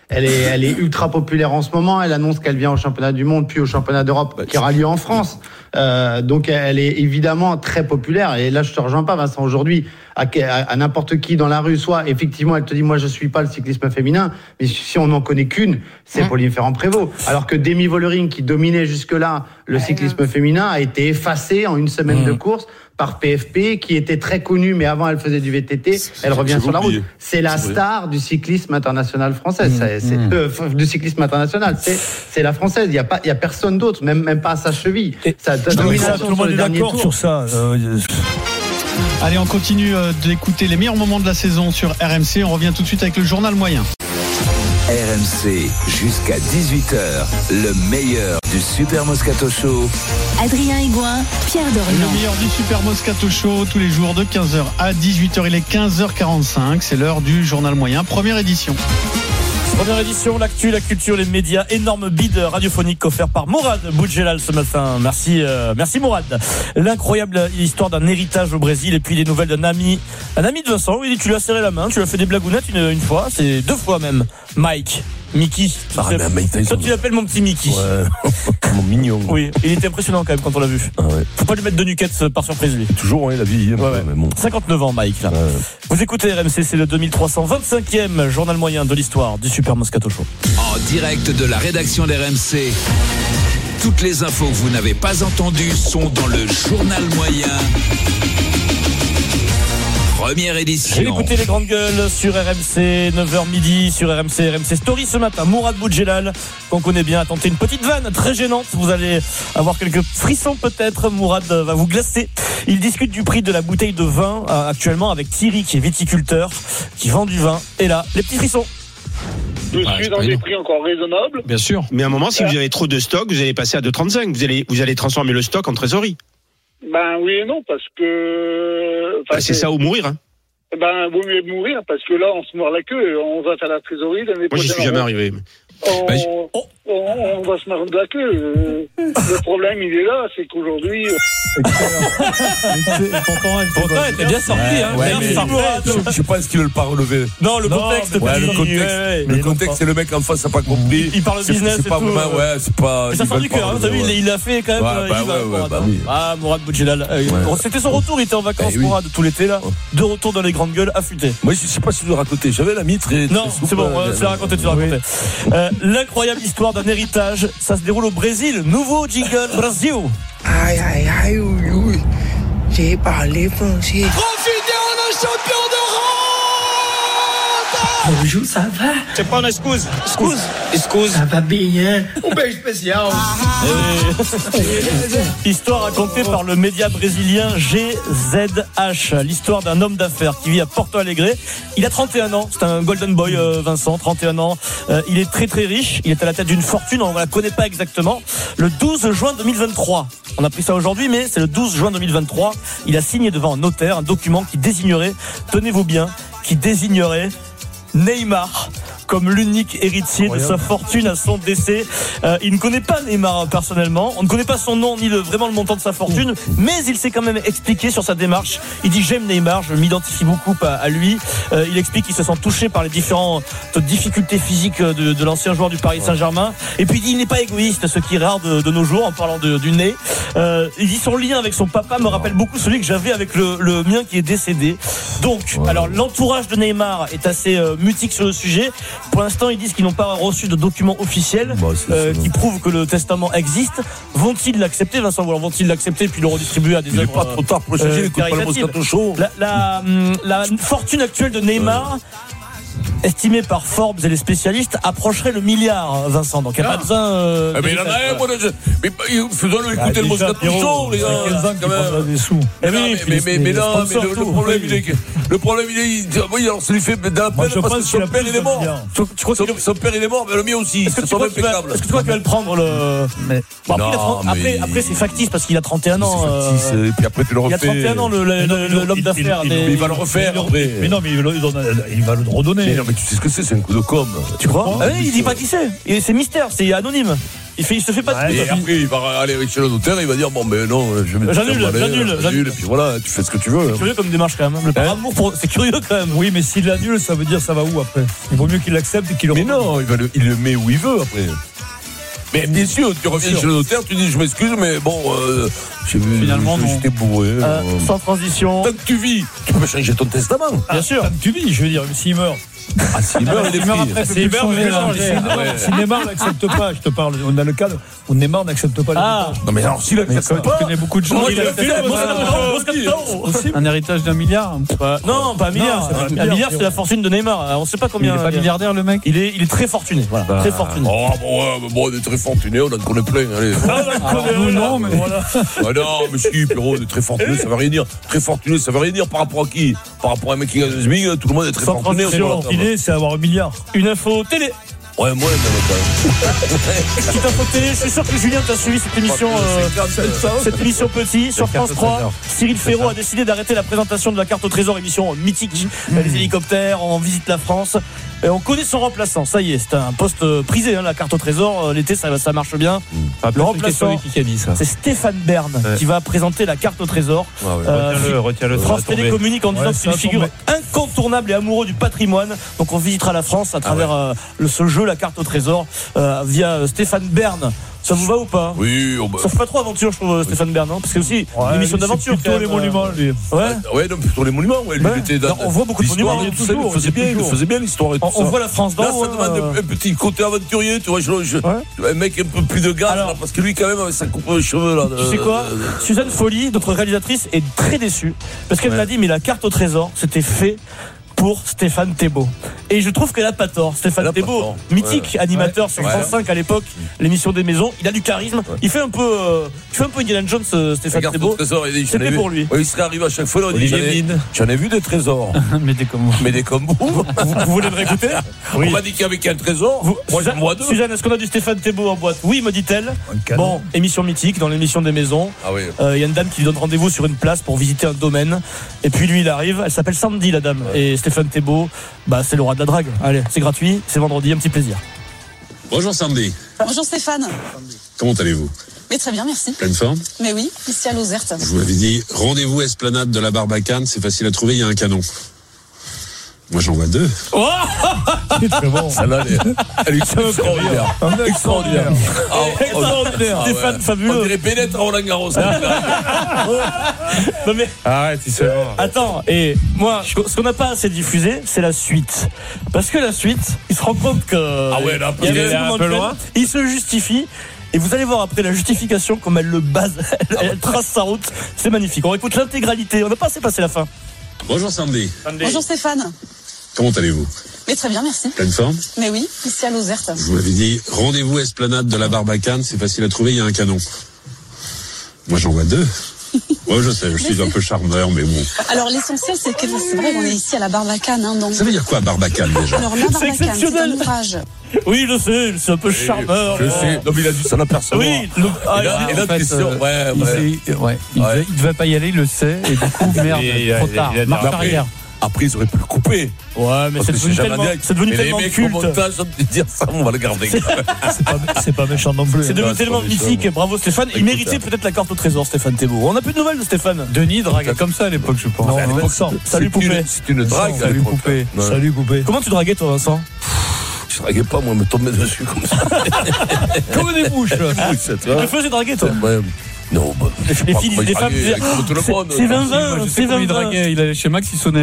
Elle est, elle est ultra populaire en ce moment. Elle annonce qu'elle vient au championnat du monde, puis au championnat d'Europe qui aura lieu en France. Euh, donc elle est évidemment très populaire. Et là, je te rejoins pas, Vincent. Aujourd'hui, à, à, à n'importe qui dans la rue, soit effectivement, elle te dit, moi, je suis pas le cyclisme féminin, mais si on n'en connaît qu'une, c'est mmh. Pauline Ferrand-Prévôt. Alors que Demi Vollering, qui dominait jusque-là le cyclisme féminin, a été effacée en une semaine mmh. de course par P F P, qui était très connue, mais avant elle faisait du V T T, elle revient sur la route. C'est la star du cyclisme international français, mmh. c'est, c'est, mmh. euh, du cyclisme international, c'est, c'est la française, il n'y a, pas, il y a personne d'autre, même, même pas à sa cheville. Sa domination tout le monde est d'accord tour. sur ça. Euh, Allez, on continue d'écouter les meilleurs moments de la saison sur R M C, on revient tout de suite avec le journal moyen. R M C, jusqu'à dix-huit heures, le meilleur du Super Moscato Show. Adrien Aigouin, Pierre Dorian. Le meilleur du Super Moscato Show, tous les jours de quinze heures à dix-huit heures. Il est quinze heures quarante-cinq, c'est l'heure du journal moyen, première édition. Première édition, l'actu, la culture, les médias, énorme bid radiophonique offert par Mourad Boudjelal ce matin. Merci, euh, merci Mourad. L'incroyable histoire d'un héritage au Brésil et puis les nouvelles d'un ami, un ami de Vincent. Oui, tu lui as serré la main, tu lui as fait des blagounettes une, une fois, c'est deux fois même. Mike. Mickey. Ah, mais Mike Tyson. Toi, tu l'appelles mon petit Mickey. Ouais. Mon mignon. Oui, il était impressionnant quand même quand on l'a vu. Ah ouais. Faut pas lui mettre de nuquettes par surprise, lui. Toujours, ouais, la vie. Ouais, ouais. Bon. cinquante-neuf ans, Mike, là. Ouais. Vous écoutez R M C, c'est le deux mille trois cent vingt-cinquième journal moyen de l'histoire du Super Moscato Show. En direct de la rédaction d'R M C. Toutes les infos que vous n'avez pas entendues sont dans le journal moyen. Première édition. J'ai écouté les grandes gueules sur R M C, neuf heures midi sur R M C, R M C Story ce matin. Mourad Boudjelal, qu'on connaît bien, a tenté une petite vanne très gênante. Vous allez avoir quelques frissons peut-être. Mourad va vous glacer. Il discute du prix de la bouteille de vin euh, actuellement avec Thierry qui est viticulteur, qui vend du vin. Et là, les petits frissons. Je ah, suis dans des prix encore raisonnables. Bien sûr. Mais à un moment, si vous avez trop de stock, vous allez passer à deux virgule trente-cinq. Vous allez, vous allez transformer le stock en trésorerie. Ben oui et non, parce que... Bah, c'est, c'est ça ou mourir, hein. Ben, vaut mieux mourir, parce que là, on se mord la queue, on va à la trésorerie l'année prochaine. Moi, j'y suis jamais arrivé. On, bah, on, on va se mordre la queue. Le problème, il est là, c'est qu'aujourd'hui... Pourtant, pourtant, elle était bien sortie. Ouais, hein, ouais, mais, je, je pense qu'ils veulent pas relever. Non, le contexte. Non, ouais, le contexte, ouais, ouais, le contexte c'est le mec en face n'a pas compris. Il, il parle c'est, business c'est pas et tout. Vraiment, ouais, c'est pas. Mais ça sort du cœur. T'as vu, il l'a fait quand même. Ouais, bah, va, ouais, ouais, bah, oui. Ah, Mourad Boudjelal. Ouais. C'était son retour. Il était en vacances, bah, Mourad, oui. tout l'été là. De retour dans les grandes gueules, affûté. Moi, je sais pas si je dois raconter. J'avais la mitre. Non, c'est bon. Tu l'as raconté. Tu l'as raconté. L'incroyable histoire d'un héritage. Ça se déroule au Brésil. Nouveau jingle Brasil. Aïe, aïe, aïe, oui, oui. J'ai parlé français. Profitez, on est champion d'Europe. Bonjour, ça va? C'est pas une excuse. Excuse. Excuse. Ça va bien. Au beige spécial. Histoire racontée par le média brésilien G Z H. L'histoire d'un homme d'affaires qui vit à Porto Alegre. Il a trente et un ans. C'est un golden boy, euh, Vincent, trente et un ans. Euh, il est très très riche. Il est à la tête d'une fortune. On ne la connaît pas exactement. Le douze juin deux mille vingt-trois. On a pris ça aujourd'hui, mais c'est le douze juin deux mille vingt-trois. Il a signé devant un notaire un document qui désignerait, tenez-vous bien, qui désignerait Neymar comme l'unique héritier de sa fortune à son décès. Euh, il ne connaît pas Neymar personnellement, on ne connaît pas son nom ni le, vraiment le montant de sa fortune, mais il s'est quand même expliqué sur sa démarche. Il dit j'aime Neymar, je m'identifie beaucoup à, à lui. Euh, il explique qu'il se sent touché par les différentes difficultés physiques de, de l'ancien joueur du Paris Saint-Germain. Et puis il dit il n'est pas égoïste, ce qui est rare de, de nos jours en parlant de, du nez. Euh, il dit son lien avec son papa me rappelle beaucoup celui que j'avais avec le, le mien qui est décédé. Donc, alors l'entourage de Neymar est assez euh, mutique sur le sujet. Pour l'instant, ils disent qu'ils n'ont pas reçu de documents officiels bah, euh, qui prouvent que le testament existe. Vont-ils l'accepter, Vincent? Ou alors vont-ils l'accepter puis le redistribuer à des œuvres? Il n'est pas trop tard pour le chercher, écoute pas le Moscato Show. La, la, la fortune actuelle de Neymar, estimé par Forbes et les spécialistes, approcherait le milliard, Vincent. Donc il n'y a ah. pas besoin. Euh, ah mais il en a un, moi. Je... Mais faisons-le écouter ah, le Moscato Show, les gars. quinze ans quand même. Des sous. Mais, mais, mais, mais, mais non, mais le, le problème, il est que. Le problème, il est. Il, oui, alors ça lui fait de la peine parce que son père, il est mort. Tu, tu crois son, que son père, il est mort, mais le mien aussi. Est-ce que, tu crois, va, est-ce que tu crois qu'il va le prendre le. Mais, bon, après, non, trente, mais... après, après, c'est factice parce qu'il a trente et un ans. C'est factice, euh... et puis après, tu le refais. Il a trente et un ans, l'homme d'affaires. Il va le refaire après. Mais non, mais il va le redonner. mais tu sais ce que c'est, c'est un coup de com. Tu crois? Ah oui, il dit pas qui c'est. Et c'est mystère, c'est anonyme. Il, fait, il se fait pas de ouais, et après, il va aller avec chez le notaire, il va dire bon, ben non, je vais j'annule, j'annule, j'annule. Et puis voilà, tu fais ce que tu veux. C'est curieux comme démarche quand même. Le par amour pour... C'est curieux quand même. Oui, mais s'il l'annule, ça veut dire ça va où après? Il vaut mieux qu'il l'accepte et qu'il le mais non, il, va le, il le met où il veut après. Mais bien sûr, tu reviens chez le notaire, tu dis je m'excuse, mais bon, euh, j'ai finalement j'étais bourré. Euh, euh, sans transition. Tant que tu vis, tu peux changer ton testament. Ah, bien sûr. Tant que tu vis, je veux dire, s'il meurt. Ah, s'il meurt, il est pris. S'il meurt, si Neymar n'accepte pas, je te parle, on a le cas où Neymar n'accepte pas. Ah, non, mais alors s'il accepte pas, je connais beaucoup de gens. Un héritage d'un milliard? Non, pas un milliard. Un milliard, c'est la fortune de Neymar. On ne sait pas combien. Il n'est pas milliardaire, le mec? Il est, il est très fortuné. Voilà, très fortuné. Oh, bon, ouais, bon, on est très fortuné, on en connaît plein. Allez. Non, mais voilà. Non, mais si, Pierrot, on est très fortuné, ça veut rien dire. Très fortuné, ça veut rien dire par rapport à qui? Par rapport à un mec qui gagne le SMIC, tout le monde est très fortuné. C'est avoir un milliard. Une info télé. Ouais, moi, petite info télé, je suis sûr que Julien t'a suivi cette émission, euh, cette émission petit sur France trois. Cyril Ferraud a décidé d'arrêter la présentation de la carte au trésor, émission mythique. Mmh. Les hélicoptères, on visite la France. Et on connaît son remplaçant, ça y est, c'est un poste prisé, hein, la carte au trésor. L'été, ça, ça marche bien. Mmh. Le remplaçant, qui a dit ça. C'est Stéphane Bern ouais. qui va présenter la carte au trésor. Ouais, ouais. Euh, retiens-le, retiens-le. France Télé communique en disant ouais, que c'est une figure incontournable et amoureux du patrimoine. Donc on visitera la France à travers ah ouais. euh, le, ce jeu, la carte au trésor, euh, via Stéphane Bern. Ça vous va ou pas? Oui. Oh bah... Ça fait pas trop aventure, je trouve, oui. Stéphane Bern, non? Parce que aussi ouais, une émission d'aventure. Plutôt les monuments, lui. Ouais. Ouais, non, plutôt les monuments. Ouais. ouais. Était dans, on voit beaucoup de monuments. Il faisait, faisait bien, il faisait bien l'histoire. Et tout on, ça. on voit la France dans. Là, ça demande euh... un petit côté aventurier, tu vois. Je, je, ouais. Un mec un peu plus de gaz, là, parce que lui, quand même, avec sa coupe de cheveux là. Tu sais quoi? Suzanne Folly, notre réalisatrice, est très déçue parce qu'elle m'a dit mais la carte au trésor, c'était fait pour Stéphane Thébault. Et je trouve qu'elle a pas tort. Stéphane Thébault, mythique ouais. animateur ouais. sur France cinq ouais. à l'époque, l'émission des maisons, il a du charisme. Ouais. Il fait un peu, euh, il fait un peu Indiana Jones, euh, Stéphane Thébault. C'était pour lui. Ouais, il serait arrivé à chaque fois. Là, dit, j'en, ai, j'en ai vu des trésors. Mais des comme vous. Mais des comme vous. vous, vous voulez le réécouter? Oui. On m'a dit qu'il y avait qu'un trésor. Vous, Moi, Suzanne, moi deux. Suzanne, est-ce qu'on a du Stéphane Thébault en boîte? Oui, me dit-elle. Bon, émission mythique dans l'émission des maisons. Ah oui. Il euh, y a une dame qui lui donne rendez-vous sur une place pour visiter un domaine. Et puis lui, il arrive. Elle s'appelle Sandy, la dame. Ouais. Et Stéphane Thébault. Bah, c'est le roi de la drague. Allez, c'est gratuit, c'est vendredi, un petit plaisir. Bonjour Sandy. Bonjour Stéphane. Comment allez-vous? Mais très bien, merci. Pleine forme? Mais oui, ici à Lozerte. Je vous avais dit, rendez-vous esplanade de la Barbacane, c'est facile à trouver, il y a un canon. Moi j'en vois deux. Oh c'est très bon. Celle-là, elle est, elle est extraordinaire. Extraordinaire. Extraordinaire. Stéphane, ah, fabuleux. On dirait Bennett à Roland Garros. Non mais arrête, il se voit. Attends, et moi, ce qu'on n'a pas assez diffusé, c'est la suite. Parce que la suite, il se rend compte que. Ah ouais, là, il est un peu loin. Il se justifie. Et vous allez voir après la justification, comme elle le base, elle, elle trace sa route. C'est magnifique. On écoute l'intégralité. On n'a pas assez passé la fin. Bonjour Sandy. Sandy. Bonjour Stéphane. Comment allez-vous? Mais très bien, merci. Pleine forme? Mais oui, ici à Lozerte. Je vous l'avais dit, rendez-vous esplanade de la Barbacane, c'est facile à trouver, il y a un canon. Moi j'en vois deux. Ouais, je sais, je suis mais un peu charmeur, mais bon. Alors l'essentiel, c'est que c'est vrai qu'on est ici à la Barbacane, hein, donc. Ça veut dire quoi, Barbacane déjà? Alors la Barbacane, c'est un ouvrage. Oui, je sais, c'est un peu charmeur. Je sais. Non, mais il a dit ça l'apercevoir. Oui. Le, ah, et là, et là en fait, question, euh, ouais, il, ouais. Sait, ouais. Il, ouais. Devait, il devait pas y aller, il le sait, et du coup, merde, et, trop tard. Marche arrière. Après, ils auraient pu le couper. Ouais, mais c'est devenu, tellement, c'est devenu tellement mecs, culte. Au montage, de dire ça, on va le garder. C'est pas, c'est pas méchant non plus. C'est devenu tellement mythique. Bravo Stéphane. Il méritait peut-être la carte au trésor, Stéphane Thébault. On n'a plus de nouvelles de Stéphane. Denis draguait comme ça à l'époque, je pense. Non, à l'époque, Salut Poupée. C'est une drague. Salut Poupée. Salut Poupée. Comment tu draguais toi, Vincent? Je draguais pas, moi, me tomber dessus comme ça. Comme des bouches. Tu te faisais draguer, toi? Non, bah, les filles, les femmes, c'est vingt vingt, c'est vingt vingt. Il allait chez Max, il sonnait.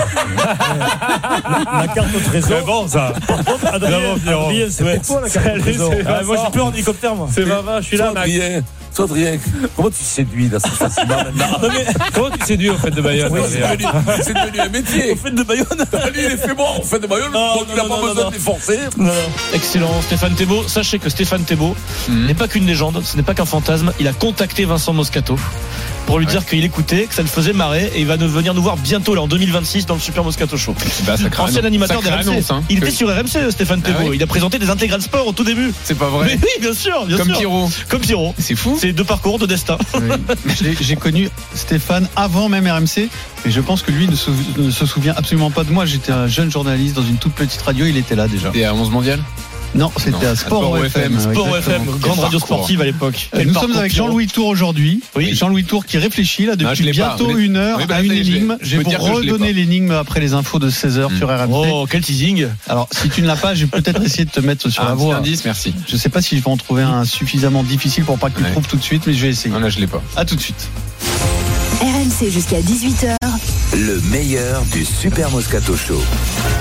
La carte au trésor. C'est bon, ça. Par contre, Adrien, Adrien, c'est pour toi la carte au trésor. Moi, j'ai peur en hélicoptère, moi. C'est vingt vingt, je suis là, Max. Toi, Adrien, comment tu séduis là, c'est facilement maintenant? Non, mais comment tu séduis au fait de Bayonne? Oui, c'est, devenu, c'est devenu un métier. Au fait de Bayonne? Lui, il est fait bon, au fait de Bayonne, non, donc il n'a pas non, besoin non. de les forcer. Non, non. Excellent, Stéphane Thébault. Sachez que Stéphane Thébault mmh. n'est pas qu'une légende, ce n'est pas qu'un fantasme. Il a contacté Vincent Moscato. pour lui dire qu'il écoutait, que ça le faisait marrer, et il va venir nous voir bientôt là en deux mille vingt-six dans le Super Moscato Show. Bah, Ancien animateur de R M C. Annonce, hein, il que... était sur R M C, Stéphane Thébault. Ah oui. Il a présenté des intégrales sport au tout début. C'est pas vrai. Mais oui, bien sûr, bien Comme sûr. Pierrot. Comme Pierrot. C'est fou. C'est deux parcours, deux destins. Oui. J'ai, j'ai connu Stéphane avant même R M C, et je pense que lui ne se, ne se souvient absolument pas de moi. J'étais un jeune journaliste dans une toute petite radio, il était là déjà. Et à onze mondial. Non, c'était non, à Sport, Sport O F M. Sport O F M, grande radio sportive à l'époque. Nous sommes avec Jean-Louis Tour aujourd'hui. Oui. Jean-Louis Tour qui réfléchit là depuis non, bientôt pas. une heure oui, bah, à une énigme. Je vais vous redonner l'énigme après les infos de seize heures mmh. sur R M C. Oh, quel teasing. Alors, si tu ne l'as pas, je vais peut-être essayer de te mettre sur ah, la voie. indice, merci. Je ne sais pas si je vais en trouver un suffisamment difficile pour pas que tu ouais. le trouves tout de suite, mais je vais essayer. Non, là, je l'ai pas. À tout de suite. R M C jusqu'à dix-huit heures. Le meilleur du Super Moscato Show.